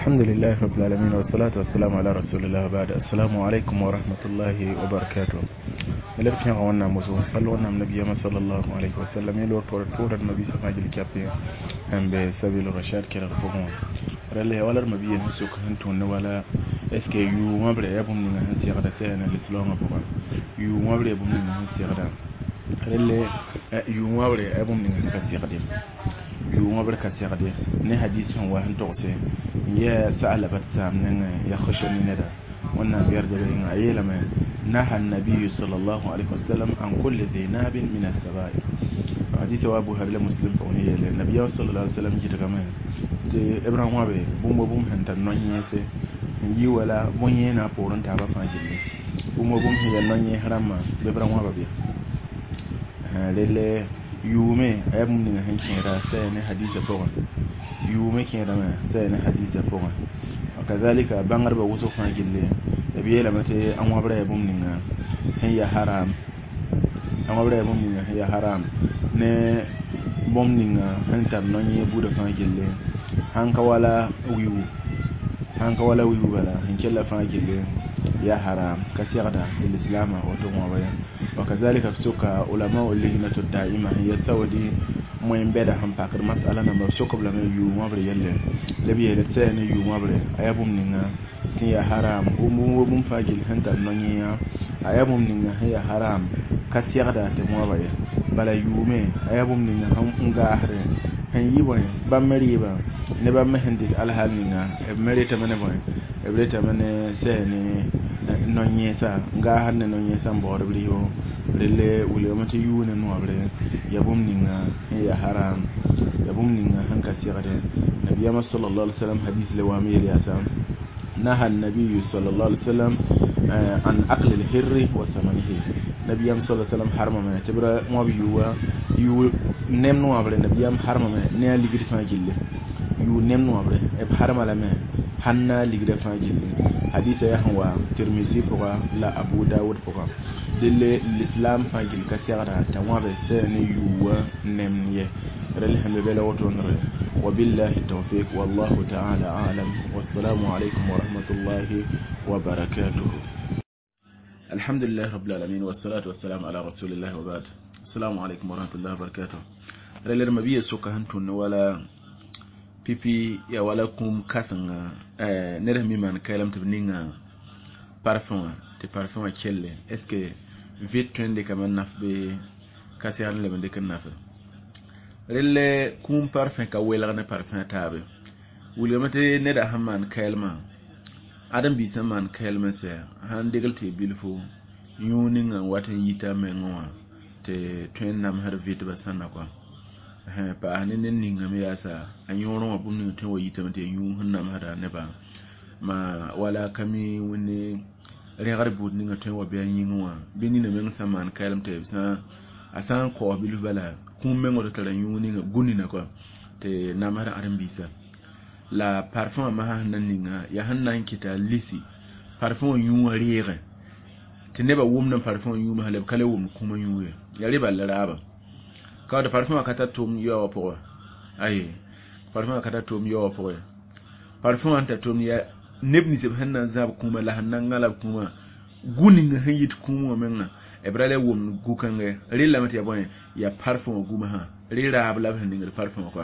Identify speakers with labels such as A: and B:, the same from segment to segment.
A: الحمد لله رب العالمين والصلاة والسلام على رسول الله بعد. السلام عليكم ورحمة الله وبركاته. لكن وانا مزون فلونا النبي صلى الله عليه وسلم يلو طور النبي صلى الله عليه وسلم هم بسبيل الرشاد كلا فهم رله ولا النبي نسوك هنتون ولا اسكي يو ما بره يبون من هنسي غدا سنة الإسلام أبوه يو ما بره يبون من هنسي غدا رله يو ما بره يبون من هنسي غدا يوم بركة سيغدي نه حديث هو هن توسي يا سأل بتسام نن يا خشني ندا وانا بيرجع لنا أيلما نهى النبي صلى الله عليه وسلم عن كل ذي ناب من السبائل. حديث أبو هريرة مسلم بوني النبي صلى الله عليه وسلم جت كمان إبراهيم وابي بوم هنتا نونيسه يولا بونينا بورن تابا فاجلي بوم هي نوني هرما إبراهيم وابي لله yume ayabum ni hankin ra sai ne hadisa fogan yume kin ra sai ne hadisa fogan kazalika bangar ba wuso kan gille da biye la mate an wabra yabum ni han ya haram an wabra yabum ni ya haram ne bom ni han tar non ye buda kan gille han ka wala wiwu bala han kella fa gille ya haram kasirada الإسلام وتمويه وكذلك سوكا علماء اللجنة الدائمة هي سودي موين بدا هم باكر مسألة نمبر سوكا بلا يوم أبري يلا لبي يلتسين يوم أبري أيابهم نينا هي حرام ومم فاجل هنتا نونيا أيابهم نينا هي حرام كسيردا تمويه بلا يومي أيابهم نينا هم نغاهر هن يبوي بامريبا نبا مهندس على هالنينا مريتا منبوي بريتا من سيني nonyesa nga hanne nonyesa mbor briyo rele wule mate yune nobre yabum ninga ya haram yabum ninga hanka sirade nabiy sallallahu alaihi wasallam hadith lawami yasa naha an-nabiy sallallahu alaihi wasallam an aql al-hirr wa samanihi nabiy sallallahu alaihi wasallam harma ma tibra mo biyuwa yu nem nobre nabiy harma ma ne ligidi fa gille yu nem nobre e harma la me hanna ligida fa gille hadith ya hawa tirmizi poka la abu dawud poka dille l'islam fangil kasira tawabe sene yuwa nemye relham bela wotonre wa billahi tawfiq wallahu ta'ala a'lam wassalamu alaykum wa rahmatullahi wa barakatuh. Alhamdulillah rabbil alamin wassalatu wassalamu ala rasulillah wa ba'd. Assalamu alaykum wa rahmatullahi wa barakatuh. Reler mabiye suka hantun wala pipi ya wala kum kasanga nere mi man kaylam tibninga parfum te parfum kelle est-ce que vite twende kama nafbe kasiyan le bende kan nafa relle kum parfum ka wela na parfum tabe wuli mate ne da hamman kaylma adam bi saman kaylma se han degal te bilfo yuninga watan yita menwa te twen nam har vite ba sanna kwa pa hanin ninga me yasa an yoro abun ne te wayi ta mate yu hunna mara ne ba ma wala kami woni regar bud ninga te wa biyan yinwa bini ne men saman kalam te sa asan ko bilu bala kum men ngoto tara yu ninga gunni na ko te namara aran bisa la parfum ma hanan ninga ya hannan kita lisi parfum yu wariere te ne ba wumna parfum yu ma halab kala wum kuma yu ya riba laraba ka da parfum akata tum yo po ay parfum akata tum yo po parfum anta tum ya nebni se hanna zab kuma la hanna ngala kuma guni nga hayit kuma menna ebrale wum gukange rilla mati abon ya parfum guma ha rira abla ben ngal parfum ko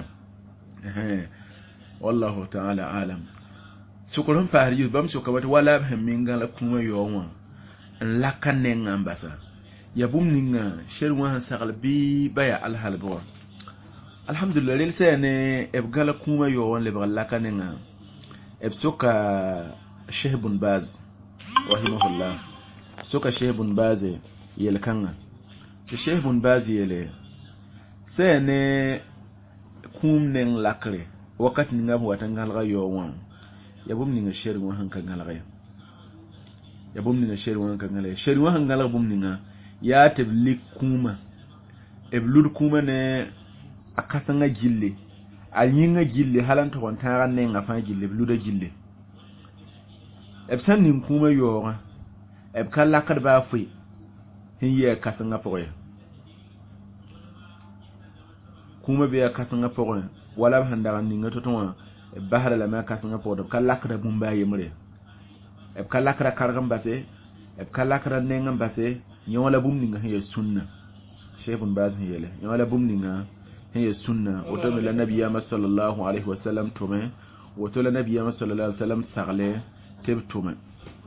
A: wallahu ta'ala alam sukulun fahri yu bam sukawat wala ben mingala kuma yo won la kanen ambasa ya bum ninga sherwa sagal bi baya alhal bo alhamdulillah lil sene ebgala kuma yo won le bagala kanenga ebsoka Sheikh Ibn Baz rahimahullah soka Sheikh Ibn Baz yelkanga Sheikh Ibn Baz yele sene kumnen lakre wakati ngam watangalga yo won ya bum ninga sherwa hanka ngalga ya bum ninga sherwa hanka ngalga sherwa hanka ngalga bum ninga ya tablik kuma eblud kuma ne akasanga gille alnyinga gille halanta wantara ne ngafa gille bluda gille ebsan nim kuma yora eb kala kad ba fi hiye kasanga poye kuma be kasanga poye wala handara ninga totonwa bahara la ma kasanga pod kalakra bumba yemre e kalakra kargam base e kalakra nengam base nyola bumni nga he sunna shebun baz yele nyola bumni nga he sunna woto la nabiyya sallallahu alaihi wasallam tume woto la nabiyya sallallahu alaihi wasallam sagle teb tume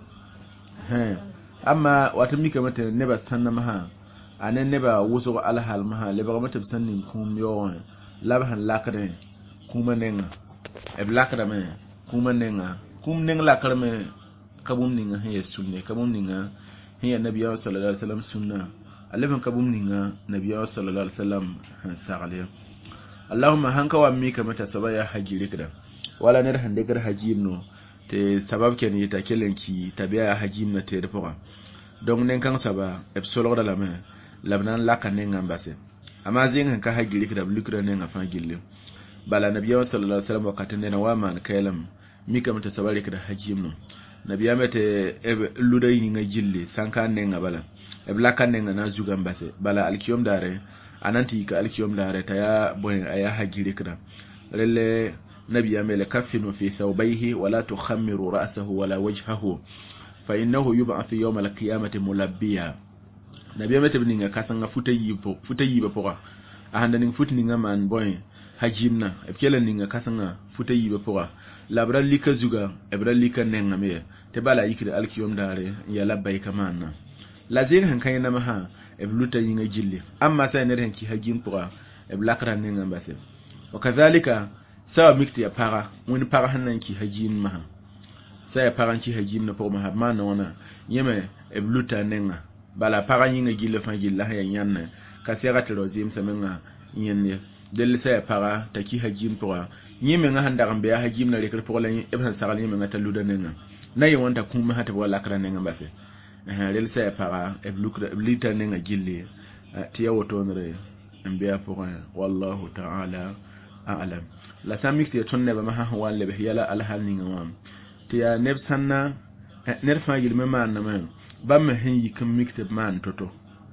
A: amma wata mika mata neba sanna maha anan neba wuso alhal maha le ba mata sannin kum yo labhan lakre kuma nenga e blakra me kuma nenga kum neng lakra me kabum ninga he sunne kabum ninga he nabiyya sallallahu alaihi wasallam sunna alban kabum ninga nabiyya sallallahu alaihi wasallam sagle allahumma hanka wa mika mata sabaya hajiri kada wala ner hande gar hajim no te sabab ken yita kelenki tabiya hajim na te defa donc nen kan saba e solo da la me labnan la kan nen ambase amma zin ka hajiri kada lukra nen afa gille bala nabiyya sallallahu alaihi wasallam wakatin ne wa man kailam mika mata sabari kada hajim no nabiya mete luday ni nga jille sanka nenga bala e blaka nenga na zuga mbase bala alkiyom dare ananti ka alkiyom dare ta ya boy aya hajiri kada lele nabiya mele kafinu fi thawbayhi wala tukhammiru ra'sahu wala wajhahu fa innahu yub'athu yawm al-qiyamati mulabbiya nabiya mete bininga kasanga futayi ba pora ahanda ning futni nga man boy hajimna e kelen ninga kasanga futayi ba pora labra lika zuga ebra lika nenga me te bala yikre alkiyom dare ya labbai kamanna lazin han kayna maha ebluta yinga jilli amma sai ne renki hajim pora eblakra nenga mbase wakadhalika sawa mikti ya para wani para hannan ki hajim maha sai para ki hajim na pora maha manna wana yeme ebluta nenga bala para yinga gille fa gilla ha yanna kasira tlozim samenga yenne del sai para ta ki hajim pora yime nga handa gambe ya hajim na rekre pour la ibn sagal yime nga taluda nenga na yi wonta kuma hata wala kra nenga base rel sa para e blita nenga gilli tiya woto nre ambiya pour wallahu ta'ala a'lam la samik ti tonne ba maha wala be yala al hal ninga wam tiya neb sanna nerfa gilme man na man bam hen yikum mikteb man toto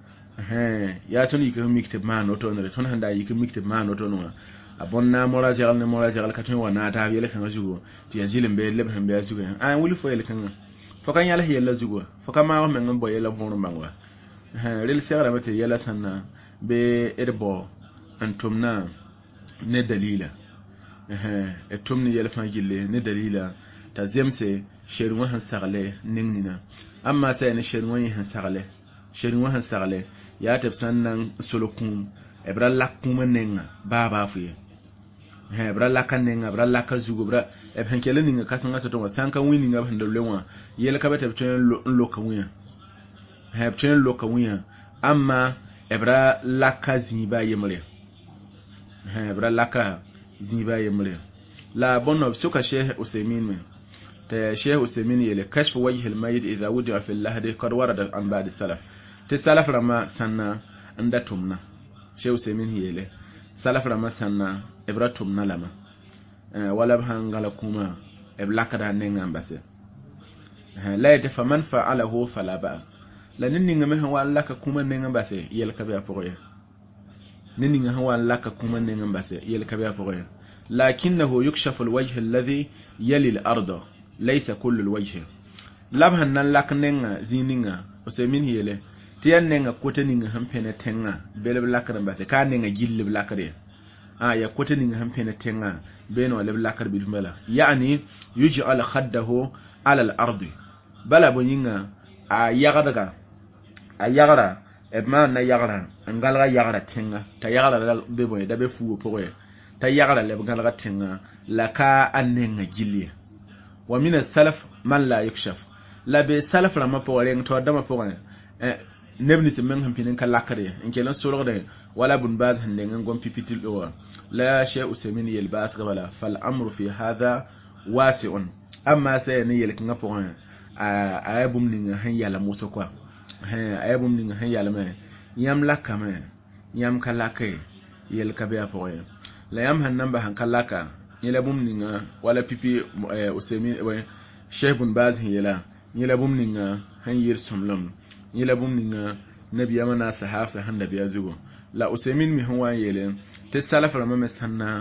A: ya ton yikum mikteb man oto nre ton handa yikum mikteb man oto no abonna mora jagal katon wana ta yele kan zugo ti yanjile mbe leb han be zugo an wuli fo yele kan fo kan yala yele zugo fo kama wa men bo yele bono bangwa rel sera mate yele sanna be erbo antumna ne dalila etumni yele fan gille ne dalila ta zemse sherwa han sagle ningnina amma sai ne sherwa han sagle ya tabsannan sulukun ebra lakuma nenga baba fuye bra lakanenga bra lakazugo bra e benkele ninga kasanga to sanka wini nga hando lewa yele kabata btwen lokawiya btwen lokawiya amma ebra lakazi ba yemre bra laka ziba yemre la bonno suka sheikh usaymin ta sheikh usaymin yele kashf wajh al mayit idha wudi'a fi al-lahdi qad warada an ba'd salaf ta salaf rama sanna andatumna sheikh usaymin yele salaf rama sanna ibratum nalama wala hangala kuma iblakada nenga mbase la yatafa man fa'alahu fala ba'as la ninninga me hawa laka kuma nenga mbase yel kabe apoya ninninga hawa laka kuma nenga mbase yel kabe apoya lakinnahu yukshafu alwajh alladhi yali al-ard laysa kullu alwajh labhan nan lak nenga zininga usaymin yele tiyan nenga kotaninga hampene tenga beleb lakada mbase ka nenga gillib lakade ya kotani ngam pena tenga beno le blakar bil mala yani yuj'al khaddahu ala al-ard bala boninga a yagara e ma na yagara ngala yagara tenga ta yagara be boy da be fu poye ta yagara le ngala tenga la ka annenga jilli wa min as-salaf man la yukshaf la be salaf la ma poye to dama poye nebni semen hampinin kalakare inkelan solorde wala bun baz hande ngon pipitil do la shay usaymin yel bas qabala fal amru fi hadha wasi'un amma sai ne yel kan pon ayabum ni han yala muso kwa ayabum ni han yala me yam lakame yam kalake yel kabe apoye la yam han namba han kalaka yel bum ni wala pipi usaymin shay bun baz yela yel bum ni han yir somlam yela bum ninga nabiya mana sahaba handa biya zugo la usaymin mi huwa yele te salafa ma sanna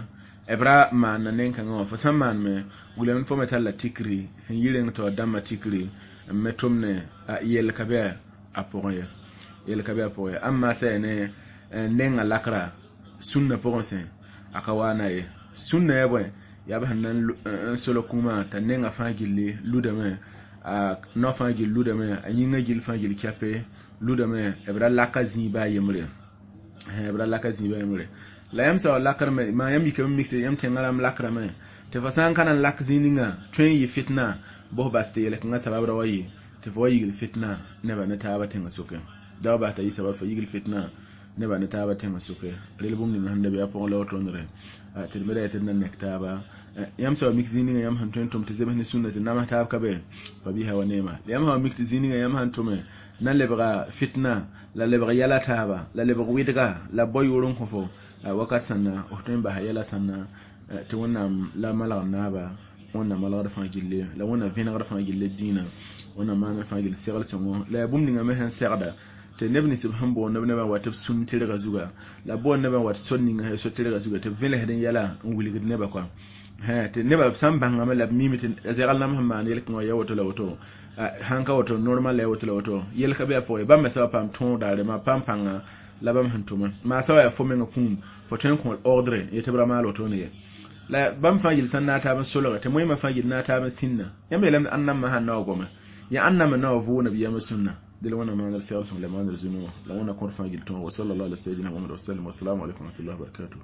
A: ebra man nen kan fo san man me wulen fo metal la tikri sin yilen to damma tikri metumne yel kabe apoye yel kabe apoye amma sai ne nen lakra sunna ponse akawana e sunna yabo ya ba nan solo kuma ta nen afa gille ludame no fa gille ludame anyinga gil fa gille kape ludame ebra lakazi ba yemre ebra lakazi ba yemre la yam sa lakar me ma yam yikam mixe yam tengaram lakra me te fasan kanan lakzininga train yi fitna bo baste yele kan sababra wayi te fo yigil fitna ne ba na taba tenga suke da ba ta yi sabab fa yigil fitna ne ba na taba tenga suke rel bum ni hande be apon la woto ndre te mere te nan nektaba yam sa mixzininga yam han tum te zebani sunnati nama tab kabe fa biha wa nema yam ha mixzininga yam han tume nan lebra fitna la lebra yala taba la lebra widga la boy wurun ko fo wakat sanna ohtun ba yala sanna te wannan la malagam naba wannan malagar fa gille la wannan vinagar fa gille dina wannan ma fa gille sigal songo la bum ninga me han serda te nebni subhan bo nebne ba wat sun tire ga zuga la bo neba wat sonni nga so tire ga zuga te vele hedin yala nguli gid neba kwa ha te neba sam banga me la mimiti zegal nam hamman yel ko yawoto la woto hanka woto normal la woto la woto yel ka be fo e ba me sa pam ton dare ma pam panga la bam hantuma ma sa ya fo men kun fo ten ko ordre yete bra ma loto ne la bam fagil san na ta ban solo te moy ma fagil na ta ban sinna yambe lam annam ma han nawo goma ya annam na wo na biya sunna dil wana ma dal sawsun le ma dal zunu la wana kon fagil ton wa sallallahu alaihi sayyidina muhammad wa sallam wa assalamu alaikum wa rahmatullahi wa barakatuh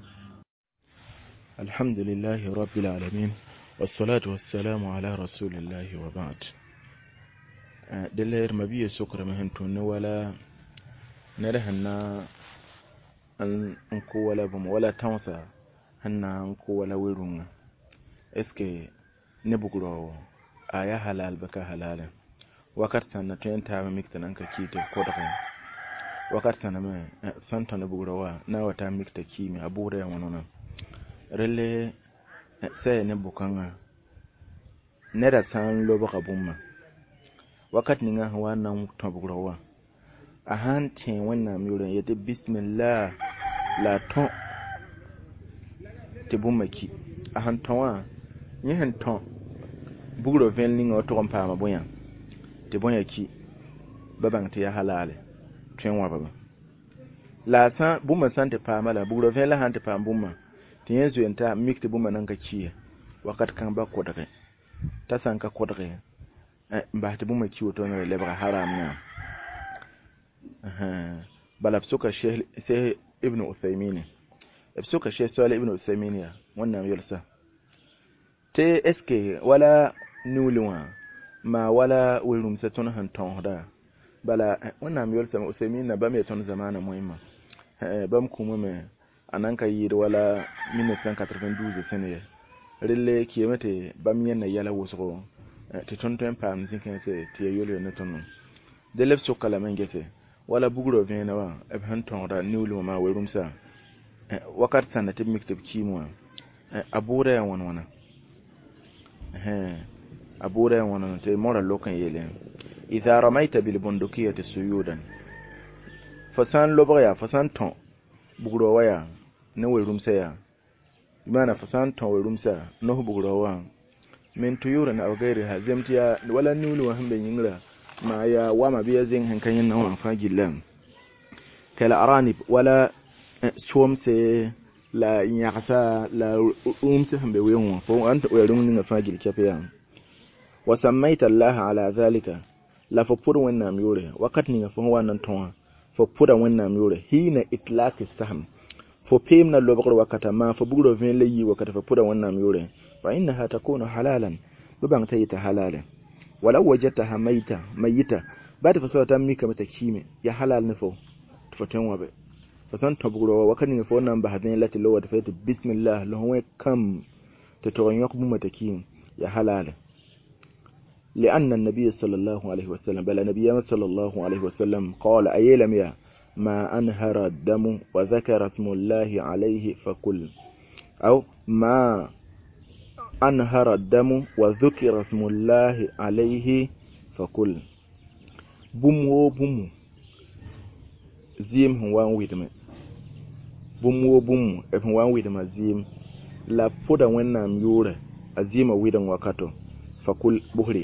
A: alhamdulillahi rabbil alamin wassalatu wassalamu ala rasulillahi wa ba'd diler mabiye sukra ma han ton wala narahanna an ko wala bum wala tawsa hanna ko wala wirunga eske ne buguro aya halal baka halala wakar sanna tenta ma mikta nan ka kite ko da wakar sanna me santa ne buguro wa na wata mikta kimi abura ya wonona rele sai ne bukanga ne da san lo baka bumma wakat ninga wannan to buguro wa a hantin wannan miuran yadda bismillah la ton te bumaki a hantonwa ni hanton bugro venling o to kompa ma bonya te bonya ki babang te ya halale twenwa baba la san bumma sante pa mala bugro ven la hante pa bumma te yenzu enta mikte bumma nan ka kiye wakat kan ba ko daga ta san ka ko daga ba te bumma ki woto ne lebra haram na bala suka sheikh ibn Uthaymin suka sheikh Salih ibn Uthaymin ya wannan yalsa te eske wala nulwa ma wala wurum satun hanton da bala wannan yalsa Uthaymin na ba mai ton zamana muhimma bam kuma me anan ka yi wala 1992 sene rille ki mate bam yan yala woso te ton pam zinken se te yolo ne ton de lef suka la mengete wala bugro vena wa abhan tonda niwlu ma werum sa wakat sanati miktib kimwa abura ya wonwana abura ya wonwana te mora lokan yele idha ramaita bil bundukiyati suyudan fasan lobaya fasan ton bugro waya ne werum sa ya imana fasan ton werum sa no bugro wa min tuyura na gairi ha zemtiya wala niwlu wa hambe yingra ma ya wama biya zin hankan yin nawan fagilan kala aranib wala suwamse la nyakasa la umse hambe weyon fo anta werun ninga fagil kafiya wa samaita allah ala zalika la fa pur wannan yore wakat ninga fo wannan tonwa fo pura wannan yore hina itlaq saham fo pemna lobor wakata ma fo bugro ven leyi wakata fo pura wannan yore fa innaha takunu halalan buban tayita halalan wala wajataha mayita ba ta fasata mika mata kime ya halal ne fo foten wabe fasan taburo wakani ne fo nan ba hadin lati lawa da fayta bismillah lahu kam ta to yok mu mata kime ya halal لأن النبي صلى الله عليه وسلم بل النبي صلى الله عليه وسلم قال أيلم يا ما أنهر الدم وذكر اسم الله عليه فكل أو ما أنهر الدم وذكر اسم الله عليه فكل بومو بومو زيم هو وان ويدما بومو بومو افن وان ويدما زيم la foda wannam yure azima widan wakato fakul buhri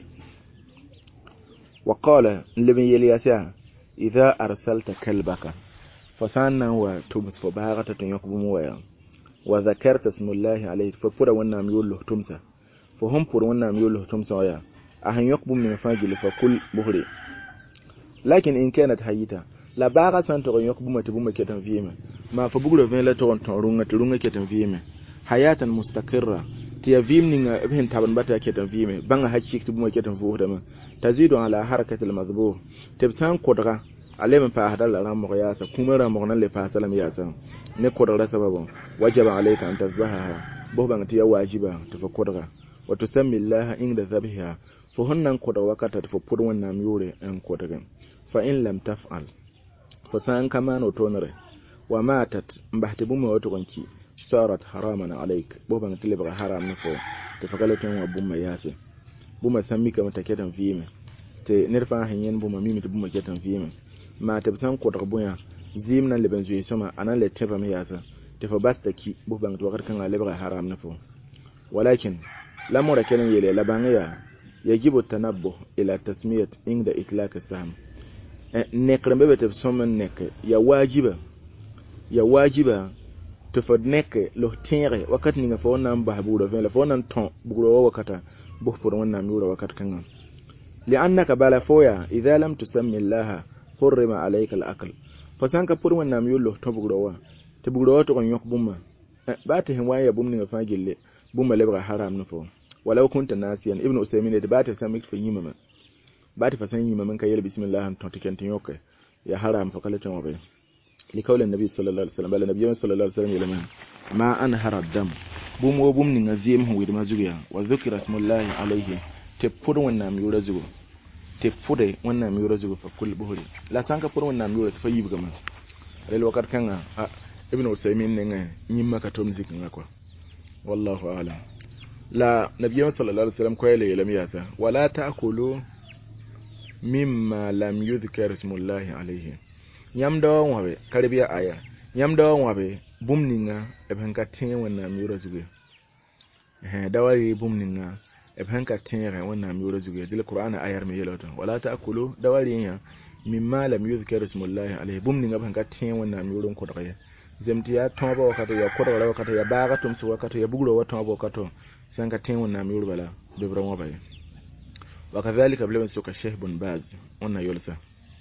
A: وقال لمن يلياسا إذا أرسلت كلبك فسانا وتمس فباغة يقبم ويا وذكرت اسم الله عليه ففر ونام يقول تمسا فهم فر ونام يقول تمسا ويا أهن يقبم من فاجل فكل بهري لكن إن كانت حييتا لا باغة سانتو يقبم تبوم كتن فيما ما فبقول فين لا ترونغ كتن فيما حياة مستقرة tiya vimninga ibn taban bata ketan vime banga hakki tubu mo ketan fuuda ma tazidu ala harakatil madhbur tibsan kodra alema fa hadal ram mo yasa kuma ram mo nan le fa salam yasa ne kodra sababu wajaba alayka an tasbaha bo banga tiya wajiba tafa kodra wa tusammi allah inda dhabha fo honnan kodra wakata tafa pur wannan yure an kodra fa in lam taf'al fa san kama no tonare wa matat mbahtibu mo wato konki صارت حراما عليك بوبا تلبغ حرام نفو تفقلتن وبوما ياسي بوما سميك متكتن فيما تنرفع هنين بوما ميمي بوما كتن فيما ما تبسان قدر بويا زيمنا اللي بنزوي سما انا اللي تفهم ياسا تفباستكي بوبا توقر كان لبغ حرام نفو ولكن لما ركنا يلي لبانيا يجب التنبه الى تسمية عند اطلاق السهم نقرم بتبسم النك يا واجبة tufadneke lo tere wakati ninga fona mbahbura vela fona ton bugro wakata buhpur wanna miura wakati kanga li'annaka bala foya idha lam tusammi allah hurrima alayka al-akl fasanka pur wanna miulo to bugro wa te bugro to kon yok bumma ba ta hin waya bum ninga fagille bumma lebra haram nufo walau kunta nasiyan ibnu usaymin da ba ta sami fa yima ba ta fasan yima man kayel bismillah to tikentin yoke ya haram fa kala tan wabe لقول النبي صلى الله عليه وسلم بل النبي صلى الله عليه وسلم يلمن ما أنهر الدم بوم وبوم نغزيم هو يدما زغيا وذكر اسم الله عليه تفود وانا ميورا زغو تفود وانا ميورا زغو فكل بهري لا سانكا فود وانا ميورا تفيب كما ريل وقت كان ابن عثيمين نغا نيما كاتوم زيكنا كو والله اعلم لا نبي صلى الله عليه وسلم كويل يلم ياسا ولا تاكلوا مما لم يذكر اسم الله عليه nyamdo wabe karibia aya nyamdo wabe bumninga ebenka tin wana miura zuge dawari bumninga ebenka tin wana miura zuge dil qur'ana ayar mi yeloto wala taakulu dawari nya mimma lam yuzkar ismullahi alayhi bumninga ebenka tin wana miura ko dagaye zemtiya tombo wakati ya kodora wakati ya baga tumsu wakati ya bugro watombo wakati sanka tin wana miura bala bebra wabe wakadhalika bilama suka sheikh bun baz wana yolsa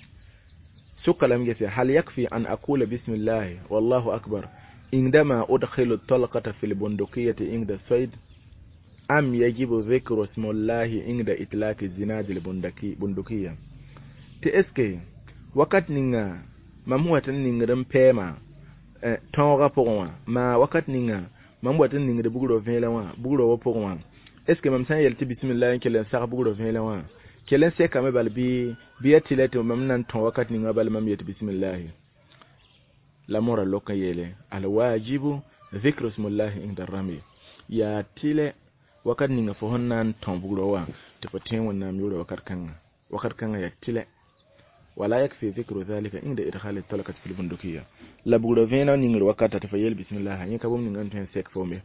A: سك لم يسي هل يكفي أن أقول بسم الله والله أكبر عندما أدخل الطلقة في البندقية عند الصيد أم يجب ذكر اسم الله عند إطلاق الزناد البندقية تأسكي وقت نينا مموات نينا بيما تنغا بغوا ما وقت نينا مموات نينا بغرو فيلا بغرو بغوا اسكي ممسان يلتي بسم الله كلا ساق بغرو فيلا kelen se kame bal bi atilete mamnan ton wakati ni ngabal mamiyat bismillah la mora loka yele al wajibu dhikru ismillah inda rami ya tile wakati ni ngafo honnan ton bugro wa te fatin wannan miura wakati kan ya tile wala yakfi dhikru dhalika inda idkhal at-talaqat fil bundukiyya la bugro vena ni ngir wakati ta fayel bismillah yin kabum ni nganten sek fombe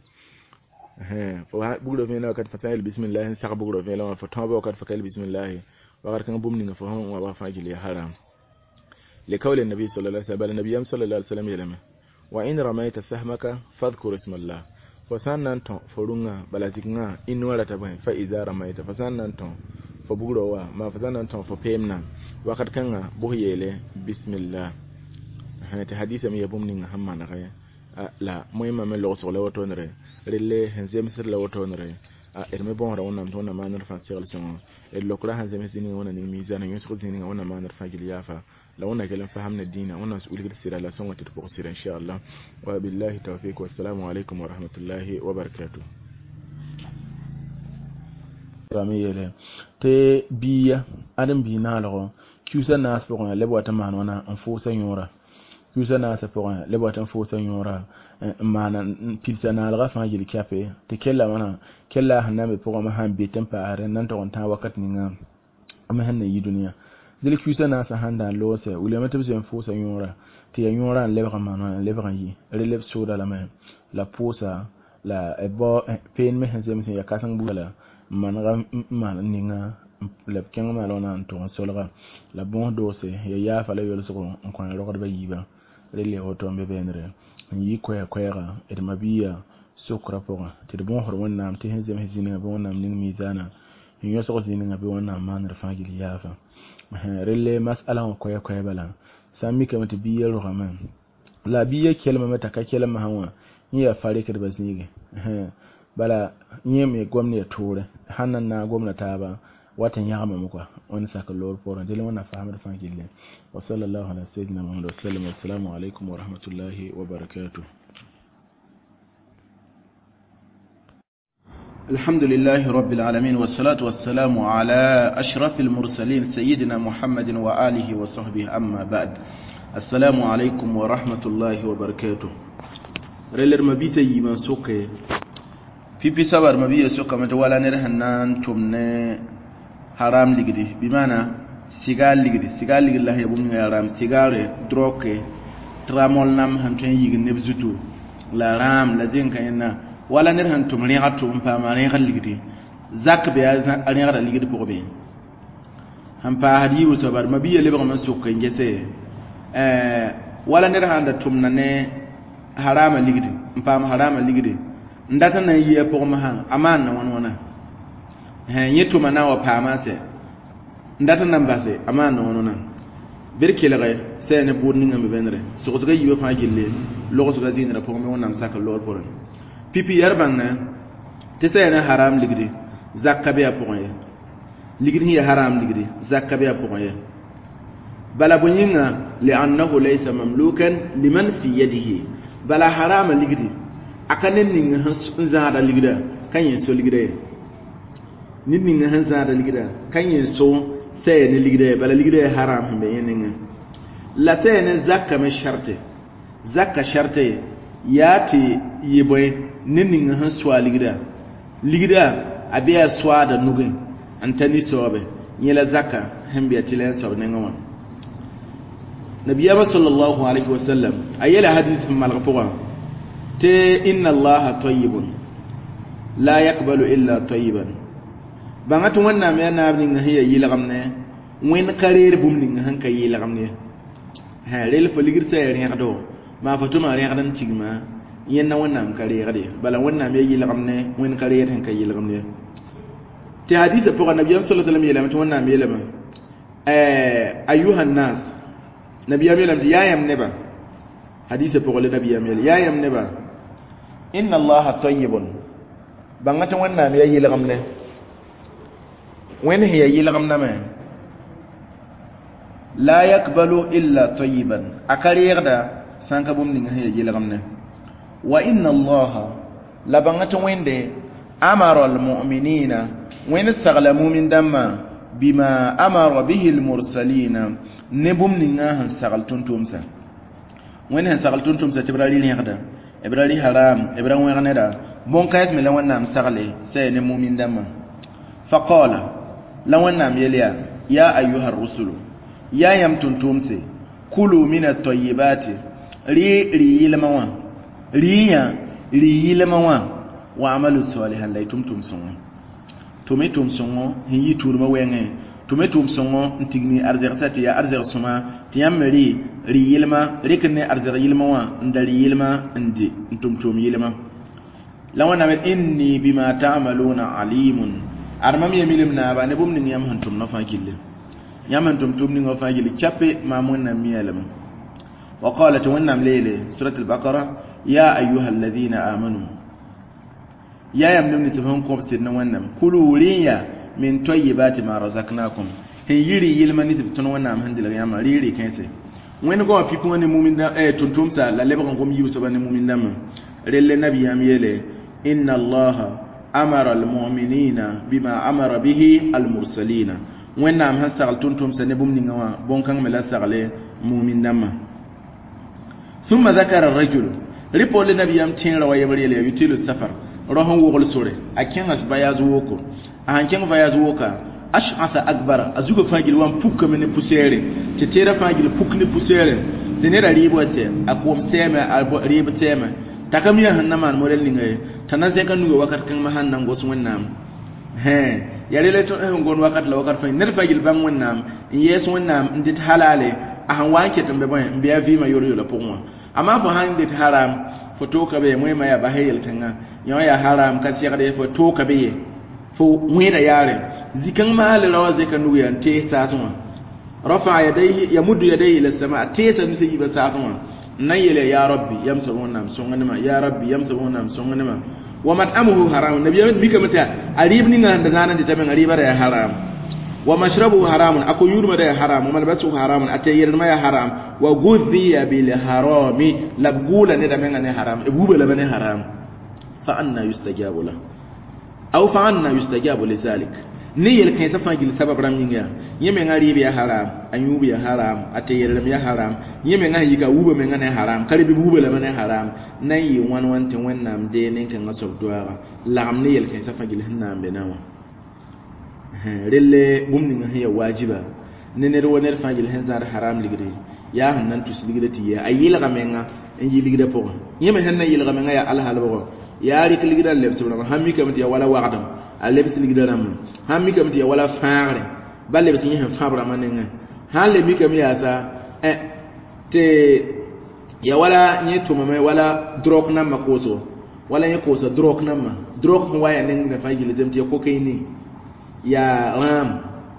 A: fo bugro vena wakati fatayel bismillah sa bugro vena fa tombo wakati fakal bismillah wakati kan bum ni ngafo hon wa fajil ya haram لقول النبي صلى الله عليه وسلم النبي صلى الله عليه وسلم يلما وإن رميت سهمك فاذكر اسم الله فسانن ton forunga balazikinga inwala tabai fa iza ramaita fasannan ton fo bugrowa ma fasannan ton fo pemna wakat kanga boyele bismillah ta hadisa mi yabum ninga hamma na kay la moyma me lo so lawo tonre rele henzem sir lawo tonre erme bon ra wonnam tonna manar fa sel son e lokra hanzem sini wona ni mizana yusul sini wona manar fa gil yafa لو أنك لم فهمنا الدين وأنا سؤال السيرة لا سوى تتبقى السيرة إن شاء الله وبالله التوفيق والسلام عليكم ورحمة الله وبركاته رامي تي بيا أدم بينا لغو كيوسا ناس فوقنا لبوا تمان وانا انفوسا يورا كيوسا ناس فوقنا لبوا تنفوسا يورا معنا بيلسا نالغا فانجي الكافي تكلا وانا كلا هنامي فوقنا مهان بيتن فارن نانتو انتا وقت نينا أمهن يدنيا dil kuisa na sa handa lose ulema tebse enfosa yora ti yora lebra manwa lebra yi relève soda la main la posa la ebo pen me hanzem sin ya kasang bula manga mal ninga la kenga malona to solga la bon dose ya fa la yolo so ko na rokod ba yiba rele hoto be benre yi koya koyra et mabiya sokra poga te bon hor wonnam te hanzem hezina be wonnam ning mizana yo so zina be wonnam manra fagil yafa rele mas'ala ko koya bala sami kamata biyar rohaman la biya kelma mata ka kelma hawa ni ya fare ka da bazinige bala ni me gwamnati tore hannan na gwamnati ba watan ya hama muka wani saka lord foran dole wannan fahimar fangille wa sallallahu ala sayyidina muhammad wa sallam assalamu alaikum wa rahmatullahi wa barakatuh الحمد لله رب العالمين والصلاة والسلام على أشرف المرسلين سيدنا محمد وآله وصحبه أما بعد السلام عليكم ورحمة الله وبركاته رلر مبيتا يما سوكي في سبر مبيتا سوكي متوالا نرهنان تمنى حرام لغدي بمعنى سيغال لغدي الله يبومي حرام سيغال دروكي ترامول نام هنتين يغن نبزتو لا رام لزين كينا wala ner han tum riga tum pa ma riga ligidi zak be riga ligidi pour be han pa hadi wo sabar mabiya le ba man sukka ngese wala ner han da tum nane harama ligidi pa ma harama ligidi ndata na yi pour ma han aman na wona yetu mana wa pa ma se ndata nan ba se aman na wona berke le gay se ne pour ninga me benre so ko yi fa gille lo ko dinra pour me wona saka lor pour pipi yarban na tesa na haram ligdi zakka be apoye ligdi ya haram ligdi zakka be apoye bala bunyinga li annahu laysa mamlukan liman fi yadihi bala haram ligdi akanen ninga hanzada ligda kanyen so ligda ninga hanzada ligda kanyen so sai ne ligda bala ligda haram be yeninga la sai ne zakka me zakka sharte yati yiboy ninning han swa ligida abiya swa da nugin antani sobe yela zakka hambiya tilan sobe nengawa nabiyya sallallahu alaihi wasallam ayela hadith malghafuwa te inna allaha tayyibun la yaqbalu illa tayyiban bangatu wannan me na abin hiya yilagamne wen karir bumning han kay yilagamne ha rel fo ligir sayar yado ma fatuma riyadan tigma yenna wannan kare gade bala wannan me yi lagamne wen kare tan kay lagamne ti hadith pour nabi sallallahu alaihi wasallam yelama wannan me yelama ayuhan nas nabi yelama ya yam neba hadith pour le nabi yelama ya yam neba inna allaha tayyibun bangata wannan me yi lagamne wen hiya yi lagamna me la yaqbalu illa tayyiban akari yada sanka bum ninga hiya yi lagamne wa inna allaha labangata wende amara almu'minina wen sagla mu'min damma bima amara bihi almursalina nebum ninga han sagal tuntumsa wen han sagal tuntumsa tibrali yaqda ibrali haram ibrahim wanada bon kayes me lawanna am sagle say ne mu'min damma faqala lawanna am yeliya ya ayyuhar rusulu ya yam tuntumse kulu min at-tayyibati ri yilmawa riyilmawa wa amalu salihan lay tumtum songo tumetum songo yi turma wenge tumetum songo ntigni arzersati ya arzer suma tiyamri riyilma rikne arzer yilmawa ndari yilma ndi tumtum yilma lawana met inni bima ta'maluna alimun armam yemilimna ba ne bum ni yam hantum na fagille yam hantum tum ni ngofagille chappe mamun na miyalama وقالت ونم ليلة سورة البقرة يا أيها الذين آمنوا يا يمنون تفهم قبتنا ونم كلوا ليا من طيبات ما رزقناكم هي يري يلمني تفتن ونم هند الغيام ريري كنسي وين قام في كون مؤمن دا تنتمسا لا لبغن قوم يوسف بن مؤمن دم رل النبي يميله إن الله أمر المؤمنين بما أمر به المرسلين وين نام هسال تنتمسا نبوم نيغوا بون كان ملا سغله مؤمن دم ثم ذكر الرجل ريبول النبي يام تين روايه بريله يتيل السفر روحن وغل سوري اكين اس باياز ووكو ان كين باياز ووكا اشعث اكبر ازوغو فاجل وان فوك من بوسيري تيرا فاجل فوك ني بوسيري دنيرا ريبوته اكوم سيما ريب تيما takamiya hanna man model ni ngay tanase kan nugo wakat kan ma hanna ngos wonnam ya rele to ngon wakat la wakat fa ner fagil bang wonnam yes wonnam ndit halale a han wanke tambe bon biya vi ma yoro la pour moi amma fo han ndit haram fo to ka be moy ma ya bahayel tanga ya haram ka sigade fo to ka be fo mweda yare zikan ma hal rawa zai kan nugo yan te sa tuma rafa yadayhi yamuddu yadayhi ila sama teta ni sai ba sa tuma nayele ya rabbi yamsabuna songanima ya rabbi yamsabuna songanima wa mat'amuhu haram nabiy mika mata aribni nan da zanan da tamen ariba da haram wa mashrabuhu haramun ako yurma da haram wa malbasuhu haramun atayyir ma ya haram wa gudhiya bil harami labgula ne da men ne haram ibuba la bane haram fa anna yustajabu la aw fa anna yustajabu li zalik ni yel kan safa gil sabab ram yinga yeme ngari bi haram anyubi ya haram atayir ya haram yeme ngayi ga uba men ngane haram karibi buba la men haram nayi wan wan tin wannam de nen kan ngasob duara lam ni yel kan safa gil hinam be nawa relle bumni ngahi ya wajiba nene ro ner fagil hin zar haram ligre ya hannan tus ligre ti ya ayila ga menga enji ligre po yeme hanna yila ga menga ya al halbo ya rik ligre leb subhanahu hammi kam ti ya wala waqdam aleb ti ligre ram hammi kam ti ya wala faare balle ti hin fabra manenga halle mi kam ya sa te ya wala ni to mama wala drok nam makoso wala ni koso drok nam drok waya nen ga fagil dem ti ko kayni ya ram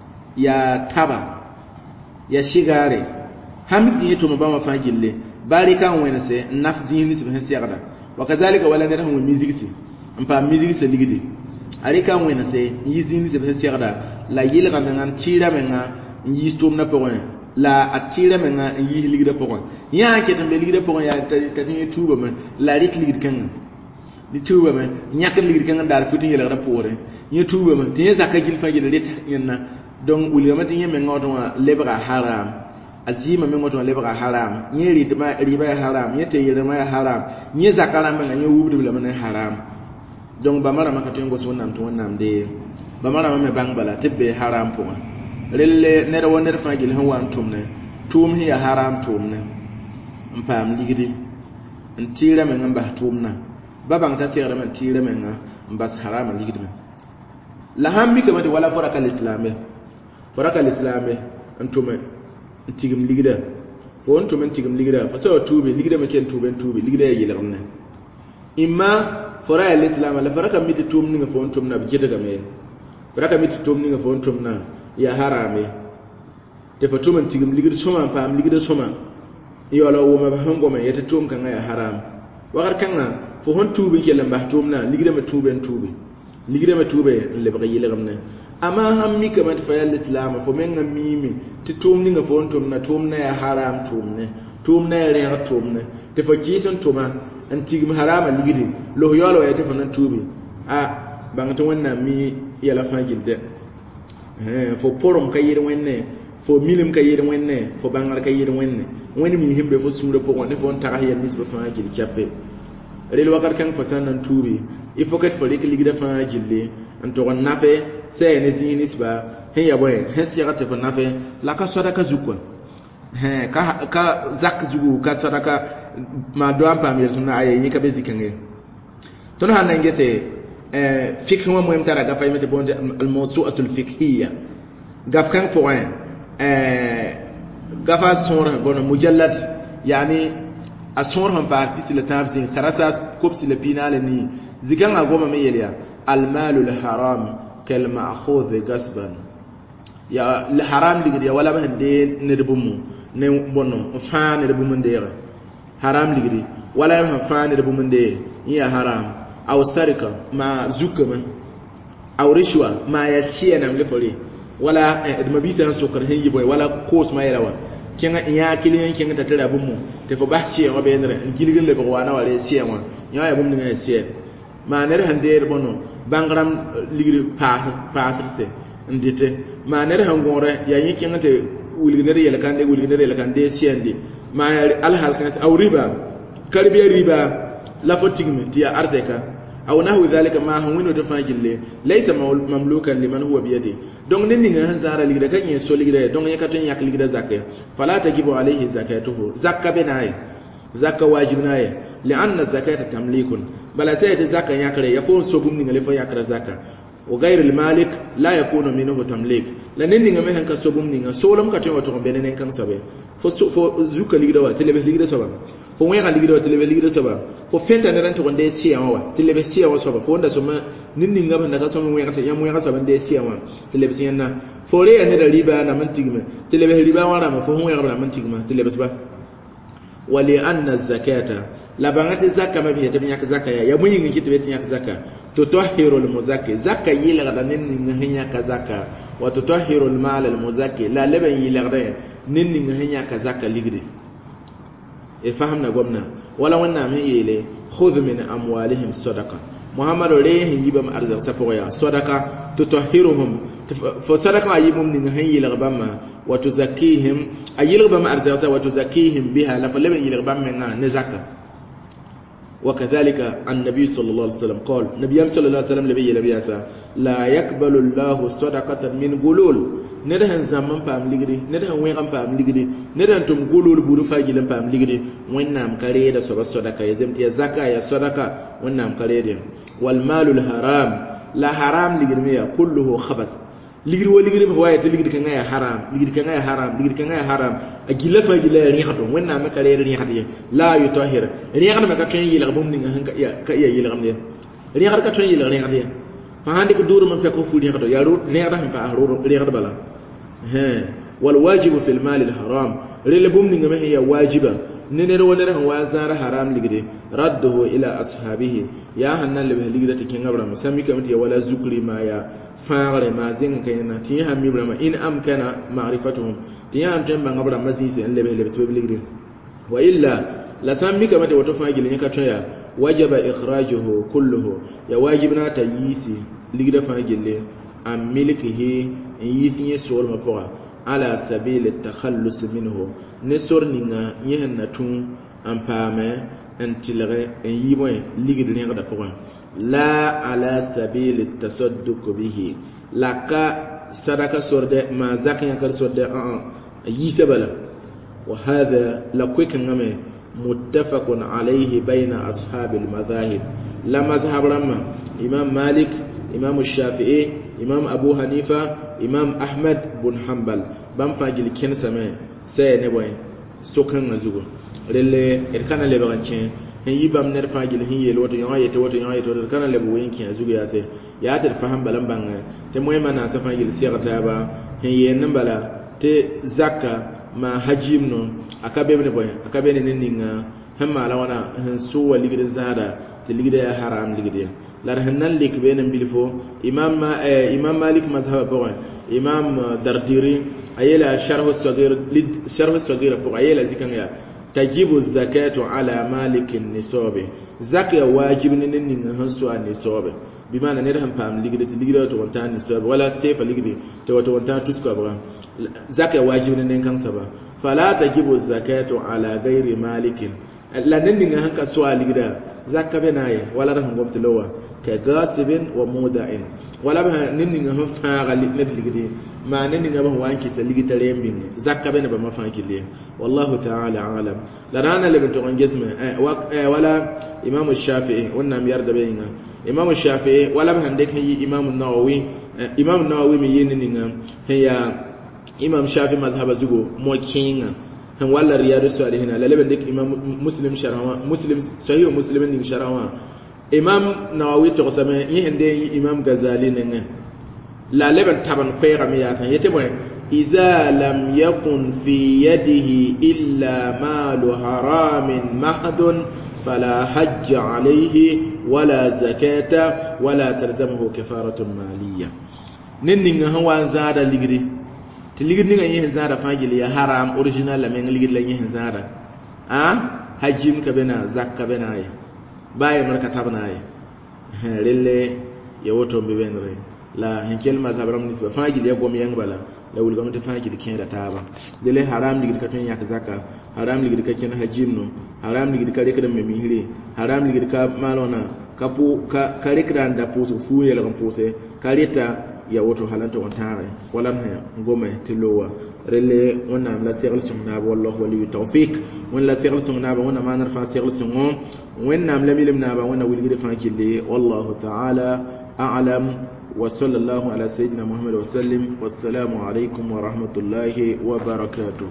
A: ya taba ya shigare hamid ni to mabama fagille barika wena se naf dini to hen siagada wakadhalika wala ngata hu mizigiti ampa mizigiti ligidi arika wena se yizini to hen siagada la yile ga ngan tira menga yi stom na pokon la atira menga yi ligida pokon ya ke tambe ligida pokon ya tani tuba men la rik ligid kan di tuba men nyak ligid kan dar futi yele ga pore ni tuba men tin zakka gil fagil ret yenna donc ulama tin yeme ngoto lebra haram azima me ngoto lebra haram ni ritma riba haram ni te yirma haram ni zakara men ni wubdu le men haram donc ba mara makatin go sunnam to wonnam de ba mara me bangbala tibbe haram po relle ne do wonder fagil han wan tumne tum hi haram tumne mpam ligidi ntira men ngamba tumna babang ta tira men tira men mbas haram ligidi la hammi kamati wala faraka al-islamiyya faraka al-islamiyya antume tigim ligida fo antume tigim ligida fa so tubi ligida me ken tubi ligida ya yilarne imma faraka al-islam la faraka miti tumni nga fo antum na bijeda game faraka miti tumni nga fo antum na ya harame te fa tumen tigim ligida soma fam ligida soma yola wo ma hango me yeta tum kan ya haram wakar kan fo hon tubi ke lamba tumna ligida me tubi ligida ma tube le ba yele gamne ama hammi kamat fa yal islam fo men mimi ti tumni nga fo tumna ya haram tumna ya re tumne te fa kiton tuma an tigim harama ligidi lo yolo ya te fa nan tubi bang to wannan mi yala fa gilde fo porom kayir wenne fo milim kayir wenne fo bangal kayir wenne woni mi himbe fo sura po wonde fo ta hayal nisba fa gil chappe rel wakar kan fatan nan tubi il faut que tu fasses ligida fa gille en to nafe c'est ne zinisba he ya boy he siya te fa nafe la ka sadaka zukwa ka zak zugu ka sadaka ma do am pam yesuna ayi ni ka be zikange to na nan gete fikh mo mo mtara ga faymete bonde al mawsu'atul fiqhiyya gaf kan point gafa sura bono mujallad yani asor han parti sur le tafsir sarasa kopsi le pinale ni zikan agoma me yelia al malul haram kal ma'khudh gasban ya al haram digri wala ban de ne debumu ne bonno fa ne debumu ndera haram digri wala ban fa ne debumu nde ya haram aw sarika ma zukama aw rishwa ma yasiya nam le fori wala mabita sokar hen yiboy wala kos ma yelawa kenga ya kilin kenga tatara bumu te fo bahci o be ndere gilgil le ko wana wala siya won ya bum ni siya ma ner hande bono bangram ligri pasirse ndite ma ner hangore ya yin kenga te wulginer yela kande siyandi ma al hal kan aw riba karbi riba la fotigmi tiya ardeka aw nahu dhalika ma hawinu tafajille laysa mamlukan liman huwa biyadi donc nen ninga hanzara ligida kanye so ligida donc yakaton yak ligida zakka fala tajibu alayhi zakatuhu zakka benaye zakka wajibnaye
B: li'anna zakata tamlikun bala sai da zaka yakare ya fon so gumni ngale fa yakara zaka wa ghayr al-malik la yakunu minhu tamlik lanin ninga me hanka so gumni nga so lam ka tawo to benenen kan sabe fo zuka ligida wa telebe ligida saba fo wega ligida wa telebe ligida saba fo fenta ne ran to wanda ya ciya wa telebe ciya wa saba fo wanda so ma ninni ngaba na ka so mu wega sa yamu wega saba da ya ciya wa telebe ciya na fo re ne da riba na mantigma telebe riba wa ma fo wega na mantigma telebe ba wali anna zakata la bangati zakka ma bi tabinya ka zakka ya mun yin kiti betinya ka zakka to tahhiru al muzakki zakka yila ga ninni nghinya ka zakka wa tutahhiru al mal al muzakki la laban yila ga ninni nghinya ka zakka ligri e fahamna gomna wala wannan mai yele khudh min amwalihim sadaqa muhammadu rehin yibam arzata foya sadaqa tutahhiruhum fa sadaqa yibum nin hayil gabama wa tuzakkihim ayil gabama arzata wa tuzakkihim biha la falaba yil gabama na zakka وكذلك النبي صلى الله عليه وسلم قال النبي صلى الله عليه وسلم لبيسا لا يقبل الله صدقة من غلول ندهن زمان فام لغري ندهن وين فام لغري ندهن تم غلول بودو فاجل فام لغري وين نام كاريدا صدقة يزم يا زكاة يا صدقة وين نام كاريدا والمال الحرام لا حرام لغري كله خبث ligiri wo ligiri ko waye ligiri kan ya haram ligiri kan ya haram ligiri kan ya haram agila fa gila ri hato wenna ma kare ri hadiye la yutahhir ri kan ma ka kan yi la bum ni han ka ya yi la gamne ri kan ka tan yi la ri hadiye fa handi ko duru man fa ko fudi hato ya ru ri kan fa ru ri kan bala he wal wajibu fil mal al haram ri le bum ni ngame ya wajiba nene ro wala ran wa zara haram ligide radduhu ila ashabihi ya hannan le ligide tikin abra musami kamti wala zukri ma ya faare ma zin kayna ti ha mi brama in amkana ma'rifatuhum ti ha am tamba ngabra mazisi en lebe to biligri wa illa la sammi kama te wato faagil nyaka toya wajaba ikhrajuhu kulluhu ya wajibna tayisi ligida faagil am milkihi yisi yesol ma poa ala sabil at-takhallus minhu ne sorninga yehenna tun ampame antilare en yiboy ligida ne ngada poa la ala sabil at-tasadduq bihi laka sadaka sorde ma zakiya kar sorde yisabala wa hadha lakwika ngame muttafaqun alayhi bayna ashab al-madhahib la madhhab ramma imam malik imam shafi'i imam abu hanifa imam ahmad bin hanbal bam fajil ken same sai ne boy sokan nazugo rele erkana le baganche en yibam ner fagil hin yelo to yete woto yete kana le bu yinki azugo yate ya tar faham balan banga te moy mana sa fagil sirata ba hin yen bala te zakka ma hajim no akabe ne boy akabe ne ninga hamma la wana hin su wali gidan zada te ligida ya haram ligida lar hanan lik benen bilfo imam malik mazhab boy imam dardiri ayela sharh as-saghir pour ayela zikanga تجب الزكاة على مالك النصاب زكاة واجب ننن هنسو النصاب بمعنى نرهم فام لغيرة توانتا النصاب ولا سيف لغيرة توانتا تسكى بغا زكاة واجب ننن كان سبا فلا تجب الزكاة على غير مالك لا ننن هنكا سوى لغيرة زكاة بناية ولا رهم قمت لوا كغاسب ومودع ولا بها ننن هم فاغا لغيرة ما ننن هم وانكي سلغيرة ليمبين زكاة بنا بما فانكي ليه والله تعالى عالم لرانا اللي بنتوغن جسمه ولا امام الشافعي ونام يرد بينا امام الشافعي ولا بهندك هي امام النووي من ينينا هي امام الشافعي مذهب زغو موكينا هم ولا رياض الصالحين لا بندك امام مسلم شرحوا مسلم صحيح مسلم ني شرحوا امام النووي تقسم يهندي امام غزالي نن لا لبن تبن خير مياتا يتبوي إذا لم يكن في يده إلا مال حرام محض فلا حج عليه ولا زكاة ولا تلزمه كفارة مالية ننن هو زاد لغري تلغري نغا يه زاد فاجل يا حرام اوريجينال لمن لغري لا يه زاد حجيم كبنا زكا بنا باي مركا تبنا رله يوتو بيبنري لا هنكل ما زبرم نسبه فاجل يا غوم yang bala la wul gamata faaki ken da taba dele haram ligir ka ton yak zakka haram ligir ka ken hajimno haram ligir ka rekda me mihire haram ligir ka malona kapu ka rekda da pusu fu yela gam puse kareta ya woto halanta wantare wala na gome tilowa rele wana la segel sunna wallahu wali tawfik wana la segel sunna ba wana manar fa segel sunna wana am lamilm na ba wana wilgide fa kille wallahu ta'ala a'lam wa sallallahu ala sayyidina muhammad wa sallim wassalamu alaikum wa rahmatullahi wa barakatuh.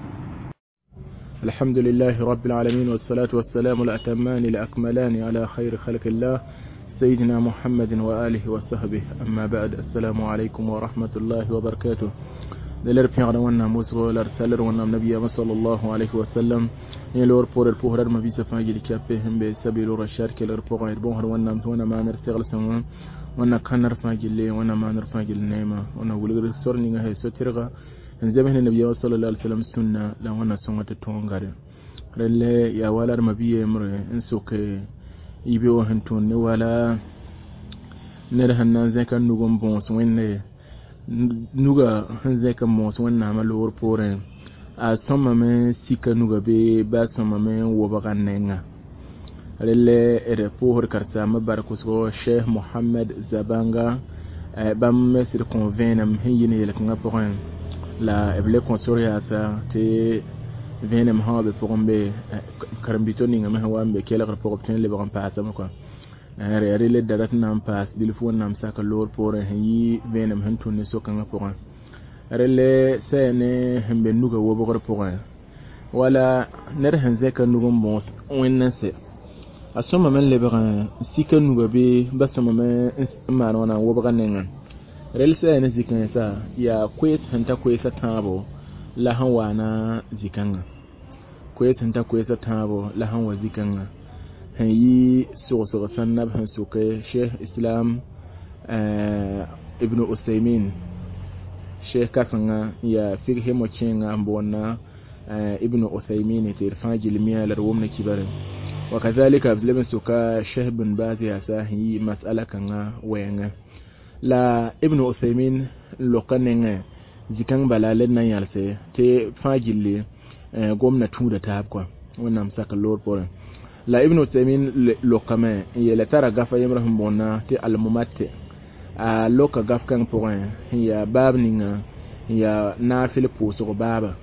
A: الحمد لله رب العالمين والصلاة والسلام الأتمان الأكملان على خير خلق الله سيدنا محمد وآله وصحبه أما بعد السلام عليكم ورحمة الله وبركاته. دلر بيغنا ونا موسغو لرسالر ونا النبي صلى الله عليه وسلم يلور بور البوهر ما بيسا فاجي لكابهم بسبيل رشاد كلر بوغير بوهر ونا متونا ما نرسغل سنون ونا كانر فاجي لي ونا ما نرفاجي النيمة ونا ولغر سورني هي سوتيرغا نزمه النبي صلى الله عليه وسلم السنة لا ونا سنة تونغار رلي يا والار مبيه مره انسوك يبيو هنتون ولا نرهن زكا نوغم بونس وين nuga hanze kan mos wannan malor poren a soma men sika nuga be ba soma men wo bagan nenga rele ere pohor karsa mabarkusko Sheikh Mohammed Zabanga bam mesir convenam hiyini yelkanga poren la eble consoria sa te venem ha be porombe karambito ninga me hawambe kela rapporten le bagan pasa mako rele darat nam pas dilfon nam saka lor por yi venem hantun ne sokanga poran rele sene hembe nuga wo bogor poran wala ner hanze ka nugo mos wennase asoma men le bagan sika nuga be basoma men marona wo bagan nenga rele sene zikan sa ya kwes hanta kwesa tabo la hanwana zikanga kwes hanta kwesa tabo la hanwa zikanga هي سوق سنب هنسوق شيخ إسلام ابن أثيمين شيخ كاسنا يا فقه موتشينغا أمبونا ابن أثيمين تيرفان جلمية لرومنا كبار وكذلك أبزلم سوكا شيخ بن باز ياسا هي مسألة كنا وينغا لا ابن أثيمين لوكانينغا زكان بلالنا يالسي تي فاجلي قومنا تودا تابكوا ونام ساك اللور بورن la ibn Taymin lokame yele tara gafa yemrahum bona te almumatte a loka gafkan point ya bab ninga ya nafil puso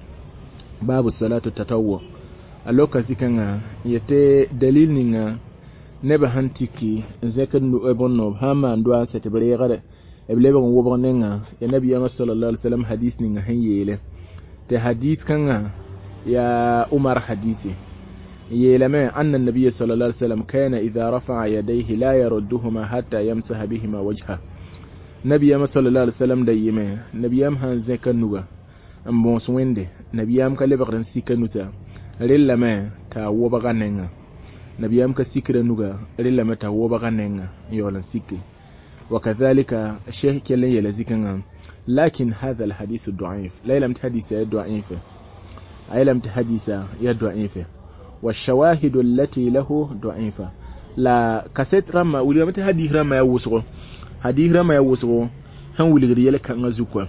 A: babu salatu tatawwu a loka zikanga yete dalil ninga neba hantiki zekan nu ebonno hama ndwa sete brigade eblebe ngo wobonenga ya nabi sallallahu alaihi wasallam hadith ninga hayele te hadith kanga ya umar hadisi يلما أن النبي صلى الله عليه وسلم كان إذا رفع يديه لا يردهما حتى يمسح بهما وجهه نبي صلى الله عليه وسلم دايما نبي هانزي كنوغا أمبونس ويندي نبي كالبغرن سيكنوتا رلما تا وبغانينغا نبي كسيكر نوغا رلما تا وبغانينغا يولن سيكي وكذلك الشيخ كلي يلزيكنا لكن هذا الحديث ضعيف لا لم تحديث ضعيف أي لم تحديث ضعيف والشواهد التي له ضعيفة لا كاسيت رما ولي متى حديث رما يوسو حديث رما يوسو هم ولي غري يلك نزوكو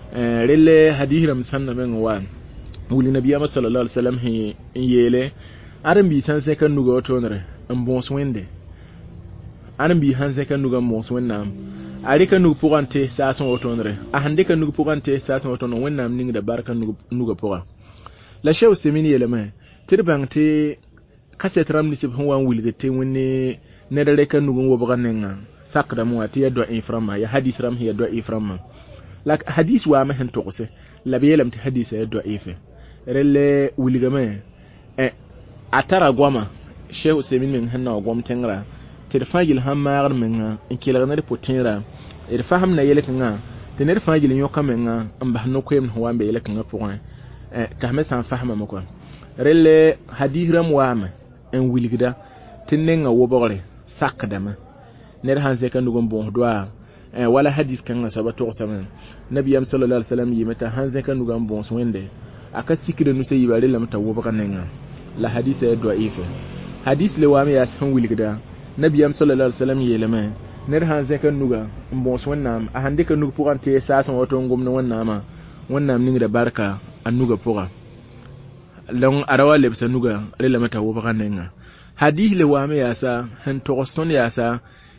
A: رله حديث رم سنن من وان ولي نبي صلى الله عليه وسلم هي يله ارم بي سان سكن نوغو تونره ام بون سوينده ارم بي han سكن نوغو مون سوينام ari kan nugu pugante sa son otonre a hande kan nugu pugante sa son otono wennam ning da barkan nugu puga la shew semini yelema tirbangte kaset ramni sib hon wilgete woni nedare kan nugo wobaganenga sakra mo ati do inframa ya hadith ram hiya do inframa lak hadith wa ma hen tokose la biyelam ti hadith ya do ife rele wilgame atara gwama shehu semin men hanna gwam tengra tirfagil hamar men inkila na repotinra irfaham na yele kanga tener fagil nyoka men amba no koyem ho wambe yele kanga point tahme san fahma mako rele hadith ram wama en wilgida tinenga wobore sakdama ner hanse kan dugum bon doa wala hadith kan sabato tamen nabiyam sallallahu alaihi wasallam yimata hanse kan dugum bon swende aka sikire nu sey yibare lam ta wobaka nenga la hadith ya da'ifa hadith le wama ya san wilgida nabiyam sallallahu alaihi wasallam yelema ner hanse kan nuga bon swennam a hande kan nuga pourante sa san wato ngum no wonnama wonnam ninga barka anuga pora long arawa lebsa nuga rela mata wo bakanenga hadith le wame yasa han torston yasa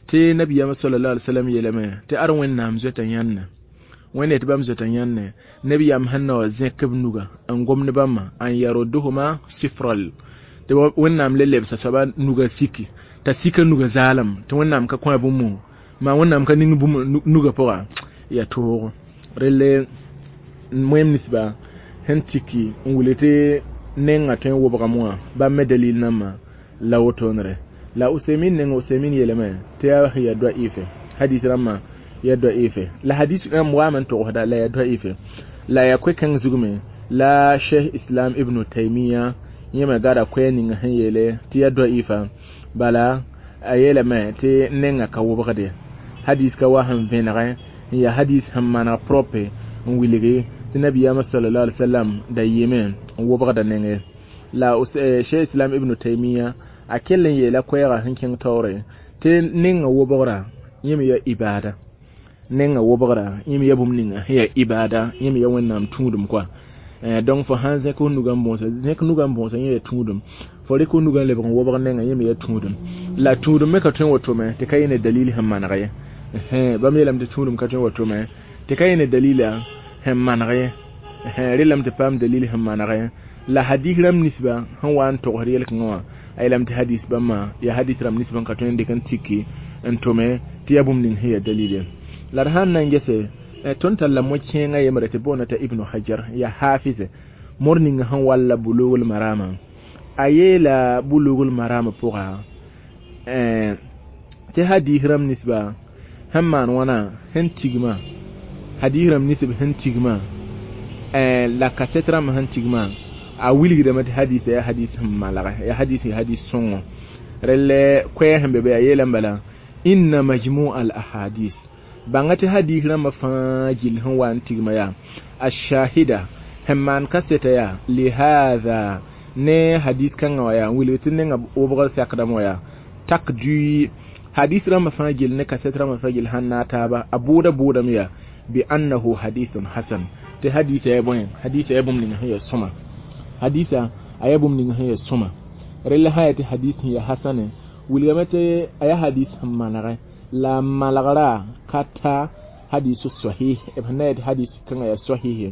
B: te nabiyama sallallahu alaihi wasallam yelame te ar wẽnnaam zoetan yãnna wẽnne tɩ bãmb zoetan yãnne nabiyam sẽn na wa zẽkb nuga n gomd bãmba n yarodhuma sifral tɩ wẽnnaam le lebsa soaba nuga siki t'a sika nuga zaalem tɩ wẽnnaam ka kõ bũmb ma wẽnnaam ka ning bũmb nuga pʋga ya toogo rel moyem nisba sẽn tiki n wule tɩ nenga tõe n wʋbgame wã bãmb me dalil nãmbã la wotonre la Usaymin neng Usaymin yelame tɩ ya dɔɩfe hadis rãmbã ya dɔɩfe la hadis rãmb waame n togsda la ya dɔɩfe la ya koe-kãng zugme la Sheikh Islam Ibn Taymiya yẽme gada koɛɛ ninga sẽn yeele tɩ ya dɔɩfa bala a yeelame tɩ nenga ka wʋbgde hadis ka wa sẽn vẽnegẽ n yaa hadis sẽn maneg prope n wilge tɩ nabiyama sallallahu alaihi wasallam da yɩme n wʋbgda nengẽ la Sheikh Islam Ibn Taymiya a kell n yeela koɛɛga sẽn kẽng taoore tɩ nenga wʋbgra yẽme ya ibada nenga wʋbgra yẽme ya bũmb ninga sẽn ya ibada yẽme ya wẽnnaam tũudum koa donc fo sãn zẽk f nuga n bõosa zẽk nuga n bõosa yẽ ya tũudum fo rɩk f nuga n lebg n wʋbg nenga yẽme ya tũudum la tũudum me ka tõe n wa tome tɩ ka yẽ ne dalil sẽn maneg ye bãmb yeelame tɩ tũudum ka tõe n wa tome tɩ ka yẽ ne dalila sẽn maneg ye rɩlame tɩ paam dalil sẽn maneg ye la hadis rãmb nisba sẽn wa n togsd yel-kãngã wã a yeelame tɩ hadis bãmbã yaa hadis rãmb nisbã ka tõe n dɩk n tiki n tome tɩ ya bũmb ning sẽn ya dalil ye la d sãn na n gese tõnd talla mo-kẽengã yembre tɩ boona t'a Ibn Hajar ya hafize mor ning sẽn walla bulugul marama a yeela bulugul marama pʋga tɩ hadis rãmb nisba sẽn maan wãna sẽn tigma hadis rãmb nisb sẽn tigma la kaset rãmb sẽn tigma a wilgdame tɩ hadisa ya hadis sẽn malge ya hadis ya hadis sõngo rel koɛɛ sẽn be be a yeelame bala inna majmu al ahadis bãnga tɩ hadis rãmbã fãa gill sẽn wa n tigma yaa ashahida sẽn maan kaseta yaa lihada ne hadis kãngã wã yaa n wilg tɩ nenga wʋbgr sakdame wã yaa takdui hadis rãmbã fãa gill ne kaset rãmbã fãa gill sãn na a taaba a boodame yaa bi annahu hadithun hasan tɩ hadisa ya bõe hadisa ya bũmb ning sẽn ya sõma hadisa a ya bũmb ning sẽn ya sõma rel sã ya tɩ hadis sẽn ya hasane wilgame tɩ a ya hadis sẽn manege la malgra ka ta hadisu sahih b sẽn na yetɩ hadis kãngã ya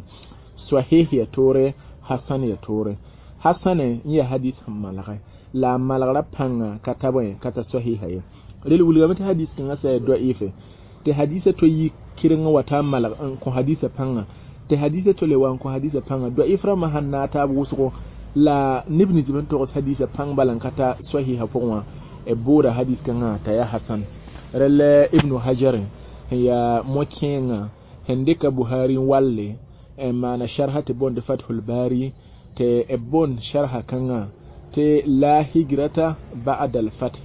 B: sahih ya toore hasan ya toore hasane n ya hadis sẽn malge la malgra pãnga ka ta bõe ka ta sahiha ye rel wilgame tɩ hadis kãngã sã ya dɔɩfe tɩ hadisa to yi kɩrengã wa ta n malg n kõ hadisa pãnga tɩ hadisa to le wa n kõ hadisa pãnga dɔɩf rãmbã sãn na a taab wʋsgo la neb ninsb n togs hadisa pãng bala n ka ta sahiha pʋgẽ wã b booda hadis kãngã t'a ya hasan rel Ibn Hajar ya mo-kẽengã sẽn dɩka Buhari walle n maana sharha tɩ boond Fathul Bari tɩ b boond sharha kãngã tɩ la higrata ba'da al-fath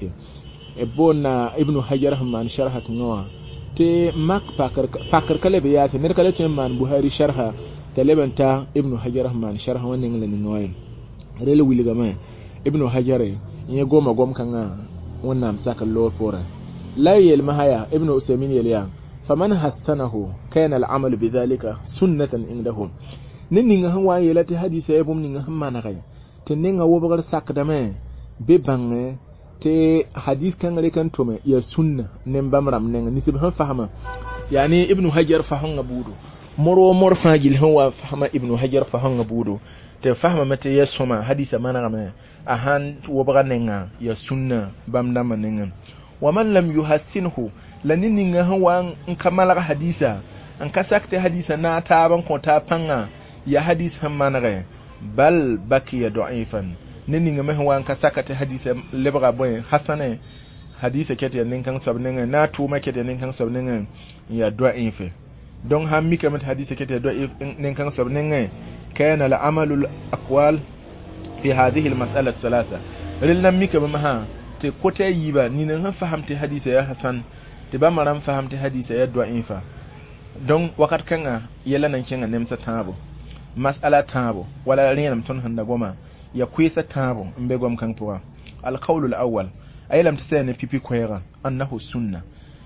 B: b boonna Ibn Hajar sẽn maan sharha kãngã wã tɩ mak pakr ka leb yaase ned ka le tõe n maan Buhari sharha t'a leb n ta Ibn Hajar sẽn maan sharha wã ning la ninga wã rel wilgame Ibn Hajar yẽ goma gom kãngã wẽnnaam sak n loor poorẽ la yelma haya Ibn Usaymin yel yaa faman hassanahu kana al-amal bidhalika sunnatan indahu ne ninga sẽn wa n yeela tɩ hadisa ya bũmb ninga sẽn manege tɩ nenga wʋbgr sakdame be bãnge tɩ hadis kãngã rɩk n tʋme yaa sunna ne bãmb rãmb nenga ninsb sẽn fasma yaani Ibn Hajar fasẽnga buudu mor fãa gill sẽn wa fasma Ibn Hajar fasẽnga buudu tɩ fasmame tɩ ya sõma hadisa manegame a sãn wʋbga nenga yaa sunna bãmb dãmbã nengẽ wa man lam yuhassinhu la ne ninga sẽn wa n ka malg hadisa n ka sak tɩ hadisa na a taab n kõ taa pãnga yaa hadis sẽn manege bal bakiya da'ifan ne ninga me sẽn wa n ka saka tɩ hadisa lebga bõe hasane hadisa ket ya nin-kãng soab nengẽ na a tʋʋma ket ya nin-kãng soab nengẽ n yaa da'ɩfe donc sãn mikame tɩ hadisa ket ya nin-kãng soab nengẽ kana al-amalu al-aqwal fi hadhihi al-mas'ala ath-thalatha rel nan mikame masã tɩ kote a yiiba nina sẽn fasem tɩ hadisa ya hasan tɩ bãmba rãmb fasem tɩ hadisa ya da'ɩfa donc wakat kãngã yɛla nan kẽngã nemsa tãabo mas'ala tãabo wala rẽelem tõnd sẽn da goma ya koeesa tãabo n be gom-kãng pʋga al-qawl al-awwal a yeelame tɩ sã ne pipi koɛɛgã annahu sunna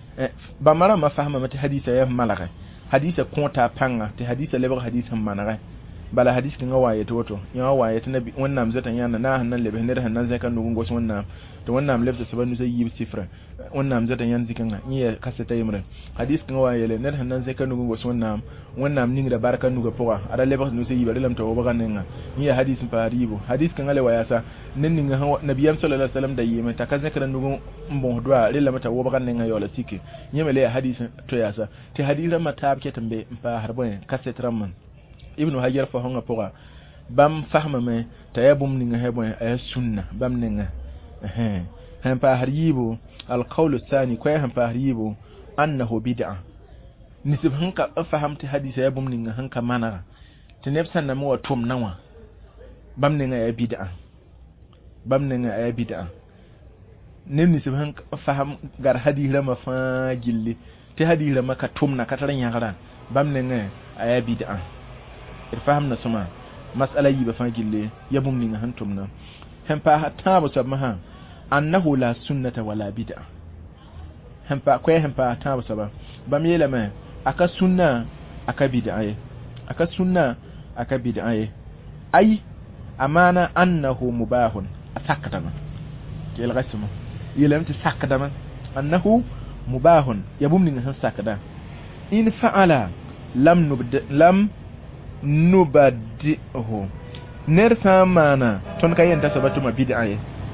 B: bãmba rãmbã fasmame tɩ hadisa ya malge hadisa kõota pãnga tɩ hadisa lebg hadis sẽn manege
A: bala hadis kin waye to wato ya waye ta nabi wannan zatan yana na hannan lebe ne da hannan zai kan nugun gosu wannan to wannan lebe ta banu sai yi sifra wannan zatan yan zikan iya kasa ta yimre hadis kin waye le ne hannan zai kan nugun gosu wannan ning da barkan nuga poa ada lebe nu sai yi bari lam to ba kan nan iya hadis faribo hadis kin ale waya sa nin ning nabiyam sallallahu alaihi wasallam da yi mai takazne kan nugun mbon dua rilla mata wo ba kan nan yola tike nyemele hadis to yasa ti hadira mata ke tambe ba harbon kasa tramman ibnu hajar fa honga poa bam fahma me tayabum ninga hebon ay sunna bam ninga han pa haribu al qawl thani ko han pa haribu annahu bid'a nisib hanka fahamti hadisi yabum ninga hanka mana tinefsan na mu tum nawa bam ninga ay bid'a bam ninga ay bid'a nim nisib hanka faham gar hadisi ma fa gilli ti hadisi ma ka tum na kataran yagara bam ninga ay bid'a irfahamna suma mas'ala yi ba fagille yabum ninga hantumna hempa hatta ba sabma annahu la sunnata wala bid'a hempa ko hempa ta ba saba bam yela me aka sunna aka bid'a aka sunna aka bid'a ai amana annahu mubahun asakatama kel gasma yelam ti sakadama annahu mubahun yabum ninga han sakada in fa'ala lam nubaddihu ner samana ton kayen ta sabatu ma bid'a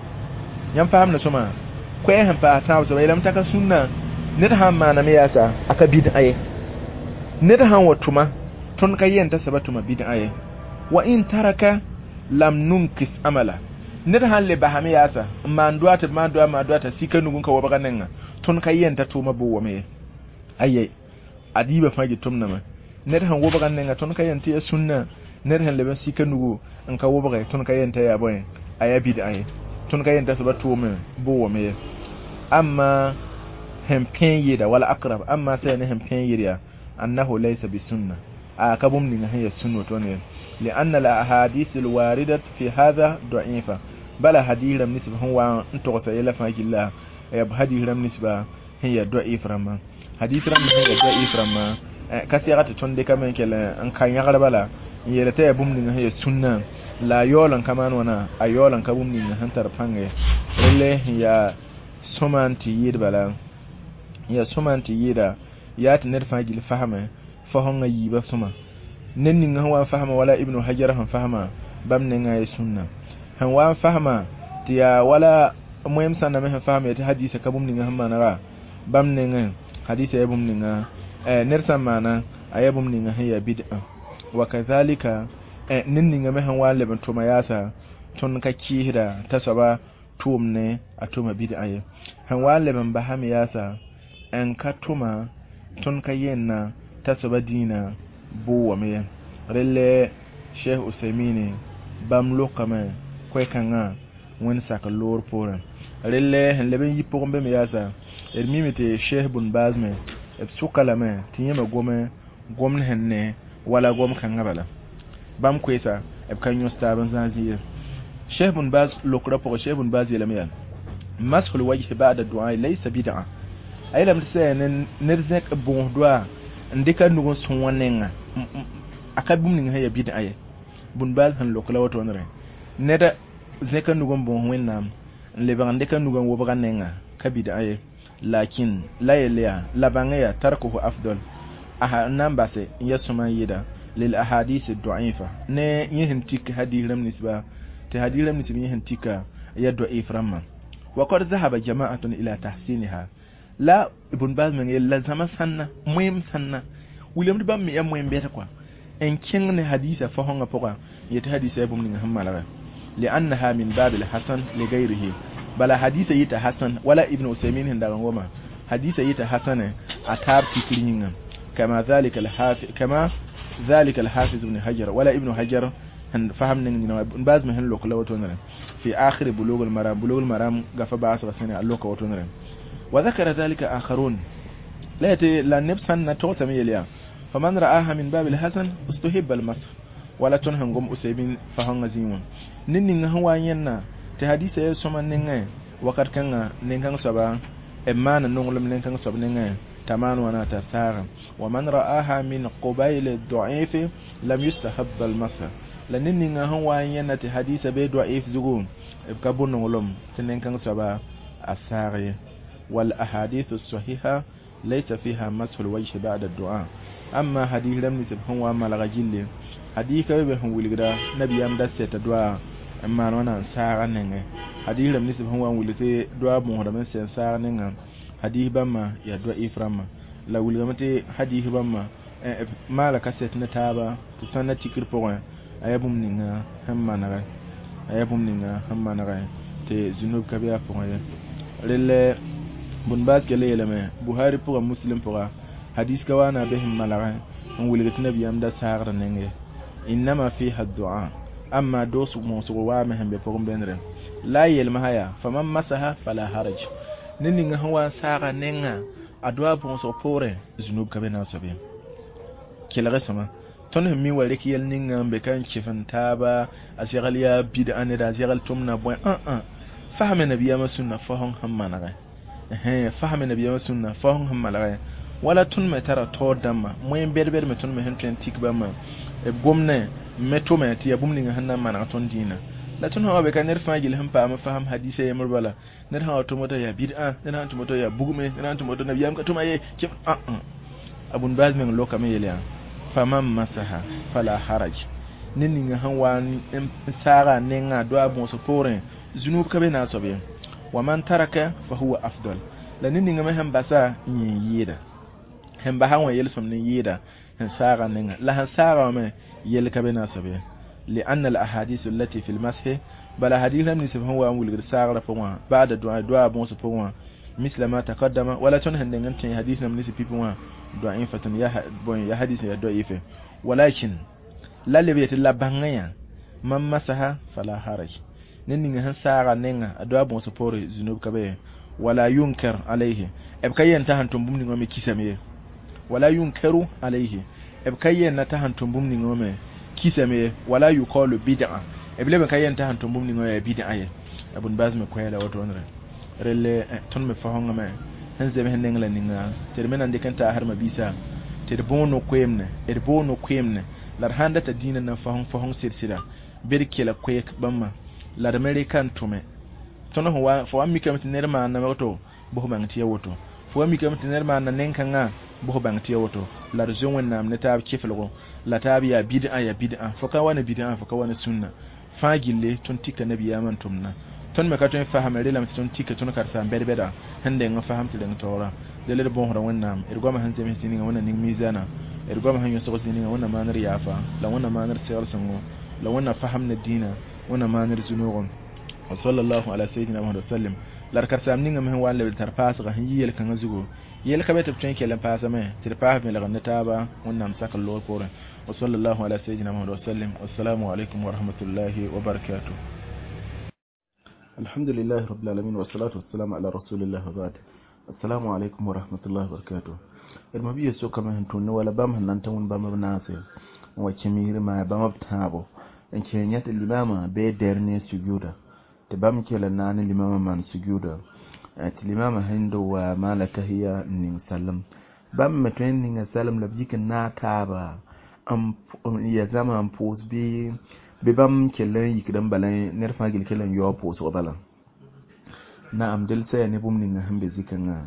A: yan faham na suma ko yan fa ta so ilam ta ka sunna ner hamana me yasa aka bid'a ner han watuma ton kayen ta sabatu ma bid'a wa in taraka lam nunkis amala ner han le bahame yasa manduata manduata sika nugun ka wabaga nenga ton kayen ta tuma bo wame ayye adiba faji tumna ma ner han wo bagan nga ton kayen ti sunna ner han leben sika nugo an ka wo bagai ton kayen ta ya boy aya bid'a ton kayen ta sabatu me bo me amma hem penye da wala aqrab amma sai ne hem penye ya annahu laysa bi sunna akabum ni haya sunno to ne li anna al ahadith al waridat fi hadha da'ifa bala hadiram nisbah wa antu ta ila fa gilla ya hadiram nisbah hiya da'if ramma hadith ram hiya da'if ramma kasiyata tonde kamen kele an kan yagar bala yele tay bum ni he sunna la yolan kaman wana ayolan ka bum ni hantar pange rele ya somanti yid bala ya somanti yida ya tanar fagil fahama fahon yi ba suma nan nin hawa fahama wala ibnu hajar han fahama bam ne ngai sunna han wa fahama tiya wala muhim sanna me fahama ta hadisi ka bum ni hamma na bam ne ngai hadisi ya bum ni nersa mana ayabum ninga haya bid'a wa kadhalika ninninga mehan wale banto mayasa ton ka kihira tasaba tumne atuma bid'a han wale ban bahami yasa an katuma ton ka yenna tasaba dina bo wa me rele sheikh usaimini bam lokama ko kanga won saka lor pora rele han leben yipo gombe me yasa ermimite sheikh bun bazme sukala me tinyema gomne henne wala gom kan ngabala bam kwesa kan yosta ban zanziye sheikh bun baz lokra po sheikh bun baz yelamiya maskhul wajhi ba'da du'a laysa bid'a aylam tsayen nirzek bon du'a ndika nugo sun wannenga akabum ning haya bid'a bun baz han lokla wato nare neda zeka nugo bon wennam leban ndika nugo wo bagannenga kabida lakin la yaliya labangaya tarkuhu afdal aha namba se yasuma yida lil ahadith ad-da'ifa ne yihin tik hadiram nisba ta hadiram nisba yihin tika ya da'if ramma wa qad dhahaba jama'atun ila tahsinha la ibn baz men yalla zama sanna muhim sanna wulim bam mi yam muhim beta kwa en kin ne hadisa fa honga poka yata hadisa ibn ni hammala li annaha min bab al-hasan li ghayrihi bala hadisa yita hasan wala ibn usaymin hinda ngoma hadisa yita hasana atab tikringa kama dhalika al-hafiz ibn hajar wala ibn hajar han fahamna ibn baz men lokala wato ngara fi akhir bulugh al-maram gafa ba'as rasana alloka wato ngara wa dhakara dhalika akharun la nafsan natota miyaliya faman ra'aha min bab al-hasan ustuhibba al-masr wala tunhangum usaymin fahanga zimun ninni hawayenna ta hadisa ya soma ninga wakat kanga ninga saba emana nongolum ninga saba ninga tamanu wana tasara wa man ra'aha min qabail ad-da'if lam yustahabba al-masa la ninninga han wa yanati hadisa be da'if zugun kabun ngolom tenen kan saba asari wal ahadith as-sahiha laysa fiha masu al-wajh ba'da ad-du'a amma hadith lam nisbhan wa malaga jille hadith be han wulgira nabiyam da seta du'a amma wana sara nenge hadith lam nisbhan wa wulite du'a mo da men sen sara nenge hadith bamma ya du'a iframa la wulga mate hadith bamma malaka set na taba to sanna tikir point ayabum ninga hammanaga te zunub kabiya point rele bun bas kele yeleme buhari pour muslim pour hadith kawana behim malaga on wulga tinabiyam da sagra nenge inma fiha ad-du'a amma dosu musu wa mahembe pour benre la yelma haya faman masaha fala haraj ninninga hawa saga nenga adwa bon so pore zunub kabena sabe kila sama ton mi wale ki yel ninga be kan chifan taba asigal ya bid'a ne da asigal tumna boy fahame nabiya masunna fahon hamma ga fahame nabiya masunna fahon hamma ga wala tun me tara to damma moyen berber me tun me hentren tik ba ma e gomne meto me tiya bumni nga hanna mana ton dina la tun hawa be kan nerfa gil ham pa ma faham hadise e murbala ner hawa to moto ya bid'a ner hawa to moto ya bugume ner hawa to moto nabiyam ka tuma ye abun baz men loka me yele faman masaha fala haraj ninni nga hanwani sara nenga do abon so pore zunub kabe na sobe wa man taraka fa huwa afdal la ninni nga mehem basa yida hem ba hanwa yel som ne yida hen sara nenga la han sara me yel kabe na sobe li anna al ahadith allati fi al masih bala hadith lam nisf huwa wulgir sara fa بعد do abon so pore مثل ما تقدم ولا تنهن دنگن حديث نم نسي بيبوا ضعيفة يا حديث يا ضعيفة ولكن لا لبيت لا بانيا من مسها فلا حرج نين هن سارا نينغا ادوا بون سبوري ذنوب كبه ولا ينكر عليه ابكاي انتهن تنبم ني مي كيسمي ولا ينكر عليه ابكاي انتهن تنبم ني مي كيسمي ولا يقال بدعه ابلي بكاي انتهن تنبم ني بدعه ابن باز مكويلا وتونره rele ton me fahonga me hanze me hennengla ninga termena ndikanta har mabisa terbono kwemne lar handa ta dina na fahong sirsira berkela kwek bamma lar american tume tono ho fo ammi kam tinerma na wato bo bangti woto fo ammi kam tinerma na nenkanga bo bangti woto lar zonwen nam ne tab kifelo la tabiya bid'a fo ka wana bid'a fo ka wana sunna fagille ton tikka nabiya man tumna ton me ka ton fahamere lam ton tikka ton karsa berbeda hande nga fahamti den tora dele bon hora wonnam irgoma hanse me tininga wonna ning mizana irgoma hanyo so tininga wonna manar yafa la wonna manar sayar sango la wonna fahamna dina wonna manar zunugon wa sallallahu ala sayyidina muhammad sallam lar karsa ninga me wala be tarfas ga hiyel kan zugo yel ka beta tun kelen pasa me tirpa me la ganata ba wonna sakal lor pore wa sallallahu ala sayyidina muhammad sallam assalamu alaikum wa rahmatullahi wa barakatuh. الحمد لله رب العالمين والصلاة والسلام على رسول الله وبعد. السلام عليكم ورحمة الله وبركاته. المبيه سو كما هنتون ولا بام هننتون بام بناسي وكمير ما بام بتابو إن كانت الإمامة بيدرني سجودا تبام كلا نان الإمامة من سجودا الإمامة هندو ومالك هي نين سلم بام متوين نين سلم لبيك ناتابا يا زمان بوز بي bibam kelen yikdan balan nerfa gil kelen yo po so balan na amdel sai ne bum ninga hambe zikanga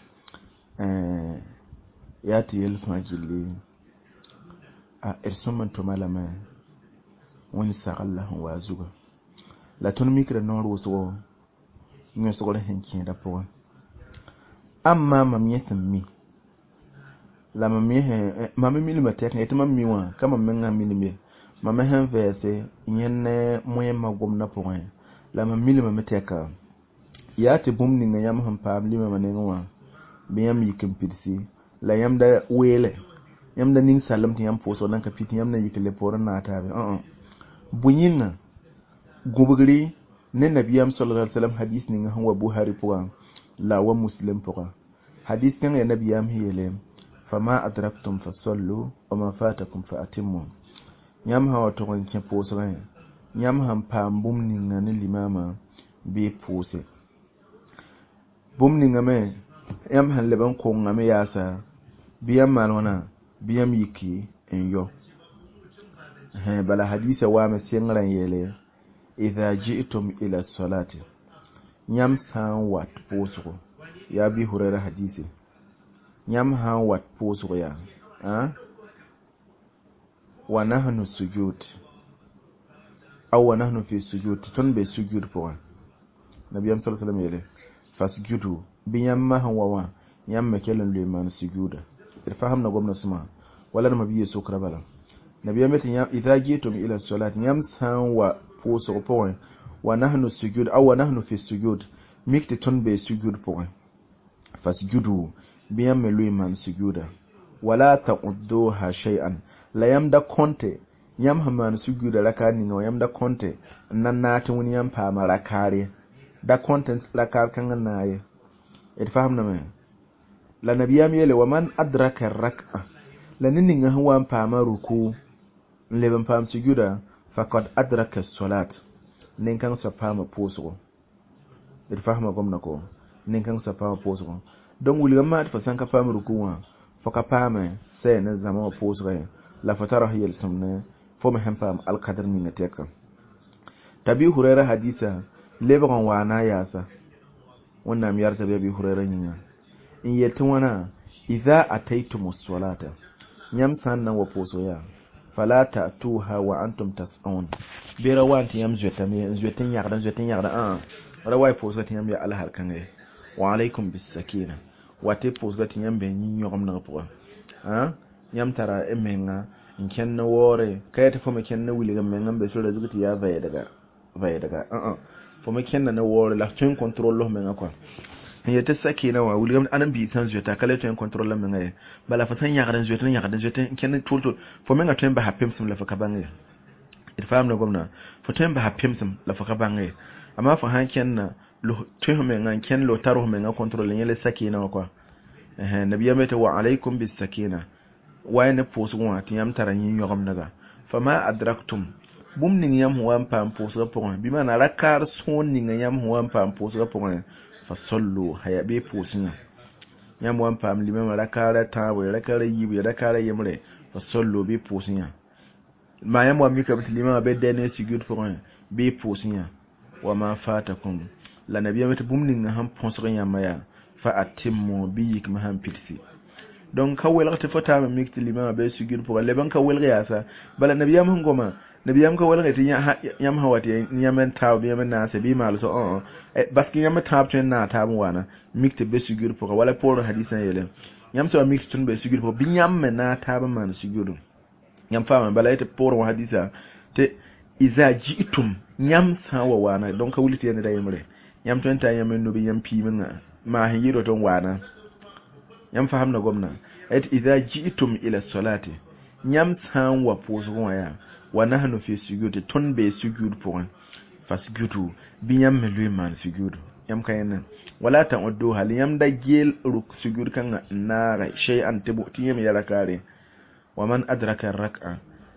A: ya tiyel fagili a ersoman to malama woni sagallahu wa zuga la ton mikra non roso ngi so ko henki da po amma mamiyatan mi la mami milima tek ne tamam mi wa kama menga milime mama hen verse nyenne moyen magom na point la ma milima meteka ya te bum ni ngam han pam lima manenwa biyam yikim pirsi la yam da wele yam da ning salam ti yam poso nan ka piti yam na yikle por na tabe bunyina gubugri ne nabiyam sallallahu alaihi wasallam hadith ni ngam wa buhari point la wa muslim point hadith kan ya nabiyam hiyele fama adraktum fasallu wa ma fatakum fa atimmu nyam hawa to kon ke poso ran nyam ham pam bum ni ngani limama be pose bum ni ngame yam han leban ko ngame yasa biyam malwana biyam yiki en yo bala hadisa wa ma singran yele idha ji'tum ila salati nyam san wat posugo ya bi hurera hadisi nyam han wat posugo ya wa nahnu sujud aw wa nahnu fi sujud ton be sujud po nabiyam sallallahu alaihi wasallam yele fasjudu bi yamma han wa nyam mekelen le man sujuda irfaham na gomna suma wala na mabiye sokra bala nabiyam metin ya idha ji'tum ila salati nyam san wa posugo po wa nahnu sujud aw wa nahnu fi sujud mikti ton be sujud po fasjudu bi yamma le man sujuda wala ta'udduha shay'an la yamda konte yam haman sujuda rakani no yamda konte nan natin wani yam fama rakare da content rakar kan naye it fahamna me la nabiyam yele wa man adraka rak'a la ninni nga huwa fama ruku le ban fam sujuda faqad adraka as-salat nin kan sa fama poso it fahma gomna ko nin kan sa fama poso don wuli gamma fa san ka fama ruku wa fa ka fama sai na zama poso la fatara hiya al-sumna foma hampa al-qadr min ateka tabi hurayra hadisa lebagon wana yasa wannan miyar tabi bi hurayra yin in yatun wana idza ataytumus salata nyam sannan wa posoya fala ta'tuha wa antum tas'un bera wanti yam zwetan yardan rawai posotin yam ya alhar kan wa alaikum bis sakina wa te posotin yam ben yin yogam na po yam tara emenga in na wore kai ta fama ken na wuli gamen nan be so da zuguti ya vaye daga fama ken na wore la tun control lo men akwa ya ta sake na wa wuli gamen anan bi tan zuwa ta kale tun control lo men ai bala fatan ya garan zuwa ken tolto fama nga tun ba hapim sum la faka bangai irfam na gwamna fatan ba hapim sum la faka bangai amma fa han ken na lo tun men ngan ken lo taro men nga control le yele sake na kwa nabiya meta wa alaikum bis sakina wayne posu wa tiyam taranyi yogam daga fama adraktum bumnin yam huwan pam posu pon bi mana rakar sonni yam huwan pam posu pon fa sallu haya be posu yam huwan pam limam rakara tawo rakara yibi rakara yemre fa sallu be posu ma yam wa mika limam be dene sigud pon be posu wa ma fatakum la nabiyya mata bumnin ham posu yam ya fa atimmu bi yikma ham pitsi donc kawel ta fata ma mikti limama be sugir pour le ban kawel yasa bala nabiyam ngoma nabiyam kawel ngati yam hawati nyamen taw bi yamen na se bi mal so baski yam taw ten na taw wana mikti be sugir pour wala pour hadisan yele yam so mikti tun be sugir pour bi yam na taw man sugir yam fama bala ite pour hadisa te iza jitum yam sawa wana donc kawliti ne da yemre yam ton ta yam no bi yam pi min ma hiro ton wana yam faham na gomna et idha ji'tum ila salati nyam tan wa pozo ya wa nahnu fi sujud ton be sujud pour fasjudu bi yam melwe man sujud yam kayena wala tan oddo hal yam da gel ruk sujud kan na shay'an tibu tiyam ya rakare wa man adraka rak'a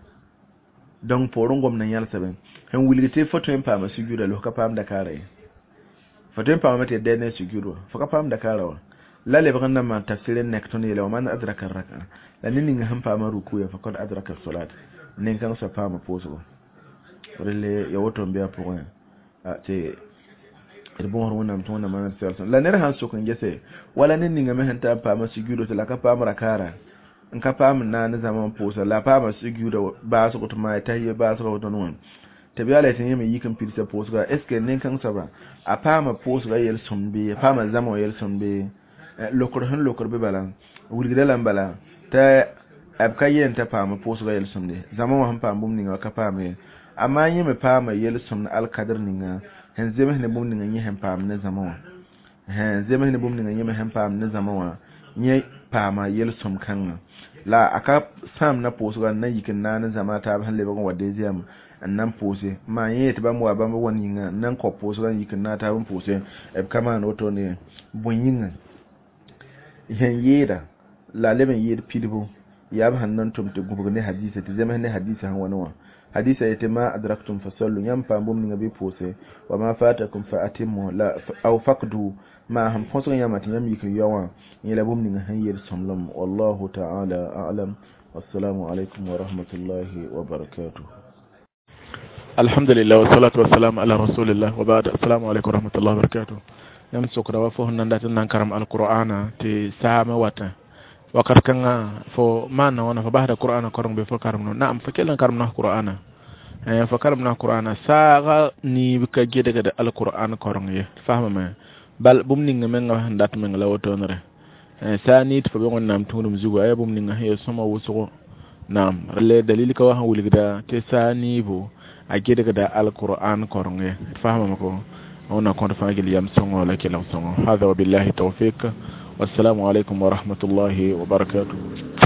A: donc porun gomna yal saben han wilgite foto en pama sujud lo ka pam da kare foto en pama mate dene sujud fo ka pam da kare la le baganda ma tafsirin nektoni le man adraka rak'a la nini nga hampa ma ruku ya fakad adraka salat nin kan sa fama poso rele ya woto mbiya pour te bon wona mtona man sallallahu la nere han sokon gese wala nini nga mehenta pa ma sigudo la ka pa ma rakara in ka pa na na zaman poso la pa ma sigudo ba so ko to ma tayi ba so ko to non te biya le tin yemi yikan pirse poso ga eske nin kan sa ba a pa ma poso ga yel sombe pa ma zaman yel sombe lokor be balan wulgide lambala ta abkayen ta fama posu ga yelsum ne zaman wa hampa bum ninga ka fama amma yi me fama yelsum na alqadar ninga hen zeme ne bum ninga yi hen fama ne zaman wa hen zeme ne bum ninga yi me hen fama ne zaman wa yi fama yelsum kan la aka sam na posu ga nan yikin na ne zama ta ban lebe wadde ziyam annan pose ma yi ta ba mu ba mu wani nan ko posu ga yikin na ta ban pose e kama no to ne bunyin yan yeda la leben yed pidbo ya ba hannan tumte gubugne hadisi te zama ne hadisi han wani hadisi yete ma adraktum fasallu yam pambum ni ngabe pose wa ma fatakum fa atimmu la aw faqdu ma ham foso yamati yam yikin yawa yela bum ni han yer somlam wallahu ta'ala a'lam والسلام عليكم ورحمة الله وبركاته.
B: الحمد لله والصلاة والسلام على رسول الله وبعد. السلام عليكم ورحمة الله وبركاته. يوم سكرة وفوهن ننداتنا نكرم القرآن تي سامة وطن وقد كان فو مانا وانا فبعد القرآن كرم بفكرمنا. نعم فكيلا كرمنا القرآن فكرمنا القرآن ساغا نيبكا جيدة القرآن كرم فهم ما بل بمنين من هندات من لوتونره سانيت فبيون نام تونم زوجة أي بمنين هي سما وسقو. نعم رلي دليل كواه ولقدا تسانيبو أجيدة القرآن كرم فهم ما كو هنا كنت فاجل يمسون ولا كلام سون. هذا وبالله التوفيق والسلام عليكم ورحمة الله وبركاته.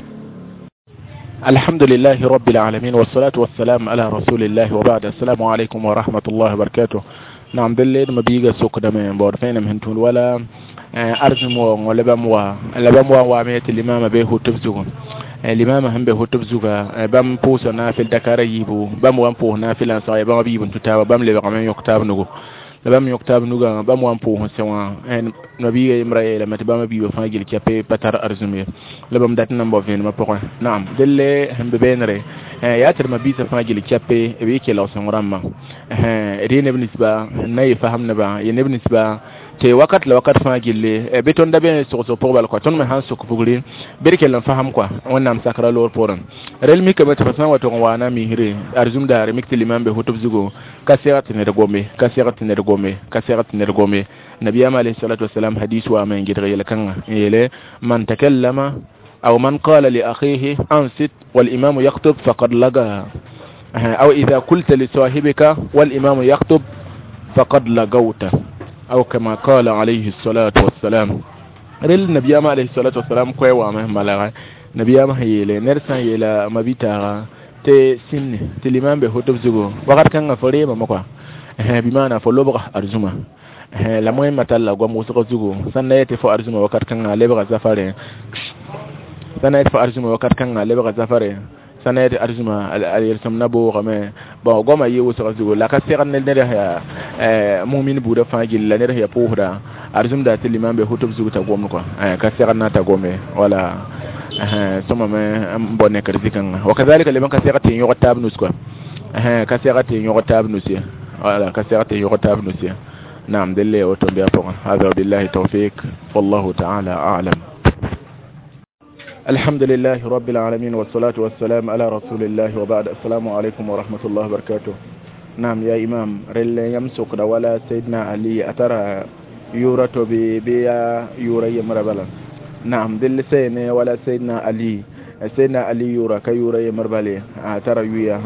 B: الحمد لله رب العالمين والصلاة والسلام على رسول الله وبعد. السلام عليكم ورحمة الله وبركاته. نعم دليل ما بيجا سوق دم بور فين من تون ولا أرزم ولا بموا وعمية الإمام به تبزون الإمام هم به تبزوجا بام بوسنا في الدكار يبو بام وامبونا في الأنصار بام بيبون تتابع بام لبعض من يكتاب نجو لبام يكتاب نجا بام وامبوه سوا نبي إمرأة لما تبام بيبو فاجل كيابي بتر أرزمي لبام داتنا بوفين ما بقى. نعم دلله هم ببينره ياتر ما بيس فاجل كيابي بيكي لو سمرامة رين بالنسبة ناي فهم نبا ينبنسبة te wakat la wakat fa gille beton da ben so pobal ko ton me han so ko fugri berke lan faham quoi wonnam sakra lor poran rel mi ke meta fasan wato wana mi hire arzum da re mikti limam be hotub zugo kasirat ne de gome nabiyama alayhi salatu wassalam hadith wa men gidre yele kan yele man takallama aw man qala li akhihi ansit wal imam yaktub faqad laga aw idha qulta li sahibika wal imam yaktub faqad lagawta أو كما قال عليه الصلاة والسلام. رل النبي عليه الصلاة والسلام كوي وامه ملاغا نبي ما هي له نرسان يلا ما بيتها تسين تلمان به هتبزغو وقت كان فري ما مكوا بمعنى فلوبغ أرزما la moy matal la gom wuso zugo sanna yete fo arzuma wakat kan lebra zafare sanayati arzuma al-irsam nabo game ba goma yi wuso zugo la ka siran ne da ya mu'min buda fagil la ne ya pohda arzum da tiliman be hutub zugo ta gom ko ka siran na ta gome wala soma me bonne karzikan wa kadhalika liman ka sirati yuqtab nus ko ka sirati yuqtab nus wala ka sirati yuqtab nus. نعم دلله وتنبيه فوق. هذا بالله توفيق والله تعالى أعلم. الحمد لله رب العالمين والصلاة والسلام على رسول الله وبعد. السلام عليكم ورحمة الله وبركاته. نعم يا إمام رل يمسك ولا سيدنا علي أترى يورة بيا يوري مربلا. نعم دل سيدنا ولا سيدنا علي يورا كيوري مربلي أترى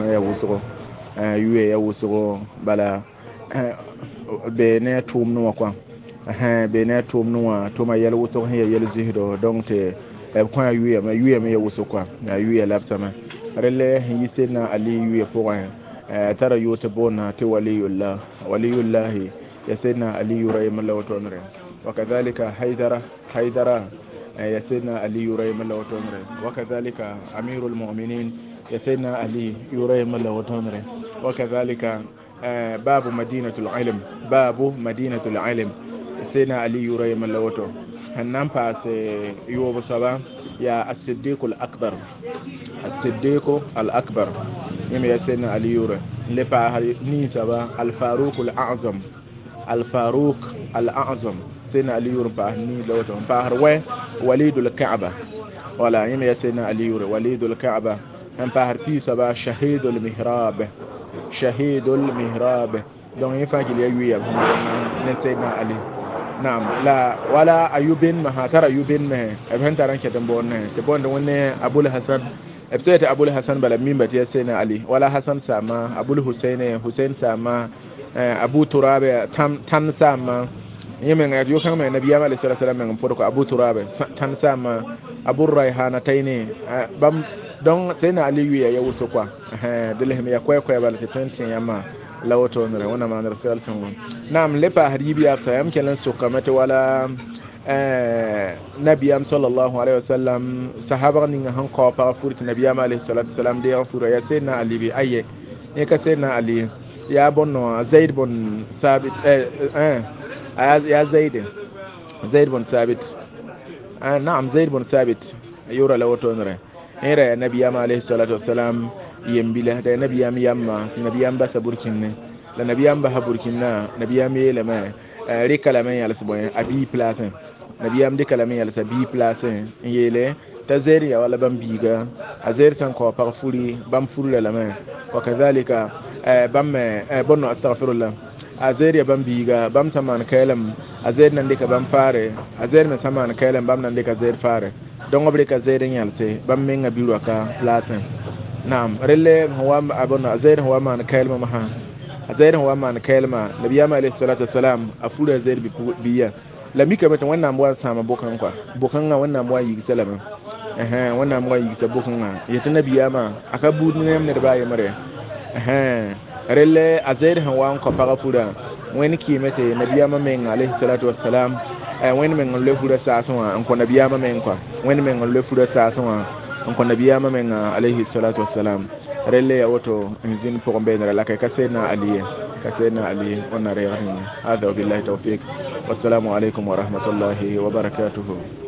B: يا وسقو بلا bene tum no kwa bene tum no to ma yel wuto he yel zihdo donc te kwa yuya me yewuso kwa yuya laptama rele yisena ali yuya pour tara yote bona te waliyullah yasena ali yuray mallawtonre wakadhalika haydara yasena ali yuray mallawtonre wakadhalika amirul mu'minin yasena ali yuray mallawtonre wakadhalika باب مدينة العلم سيدنا علي يري من لوتو هنام باس يوب صبا يا الصديق الأكبر يم يا سيدنا علي يري لبا ني صبا الفاروق الأعظم سيدنا علي يري با ني لوتو با هروي وليد الكعبة ولا يم يا سيدنا علي يري وليد الكعبة هم با هرتي صبا شهيد المهراب دون يفاجل يويا نسينا علي. نعم لا ولا أيوبين ما ترى أيوبين ما أبهن ترى كتبون دون أبو الحسن ابتدأت أبو الحسن بلا مين بتي سيدنا علي ولا حسن سما أبو الحسين سما أبو تراب تام سما يمن يجوا كم النبي عليه الصلاة والسلام من فوق أبو تراب تام سما أبو الريحانة تيني بام donc sena ali ya wuso kwa dele ya kwa bala te 20 yama lawoto nre wana ma ndar sel tango nam lepa haribi ya fam kelan sukamata wala nabiyam sallallahu alaihi wasallam sahaba ni han ko pa furit nabiyam alaihi salatu wasallam de fura ya sena ali bi aye ne ka sena ali ya bonno zaid bon sabit ya zaid bon sabit naam zaid bon sabit yura lawoto nre
A: era nabiyama alayhi salatu wassalam yembila da nabiyam yamma nabiyam ba saburkinne la nabiyam ba haburkinna nabiyam yelama rekalamen yal sboy abi place nabiyam de kalamen yal sabi place yele tazeri ya wala bambiga azeri tan ko parfuri bam furula lama wa kadhalika bam bonno astaghfirullah azeri ya bambiga bam saman kalam azeri nan de ka bam fare azeri na saman kalam bam nan de ka zeri fare don obre ka zeri yalse bam menga biru ka place naam relle huwa abona azeri huwa man kalam maha azeri huwa man kalma nabiyama alayhi salatu wassalam afura azeri biya lamika mata wannan amwa sama bokan kwa bokan ga wannan amwa yi salama wannan amwa yi ta bokan ga yata nabiyama aka budu ne ne da baye mare relle azeri hawa ko para fura wani ki mata nabiyama men alayhi salatu wassalam wani men le fura sa sama an ko nabiyama men kwa wani men le fura sa sama an ko nabiyama men alayhi salatu wassalam relle ya wato inzin pour mbena la kay kasena ali wana rayhin hada billahi tawfiq wassalamu alaikum wa rahmatullahi wa barakatuh.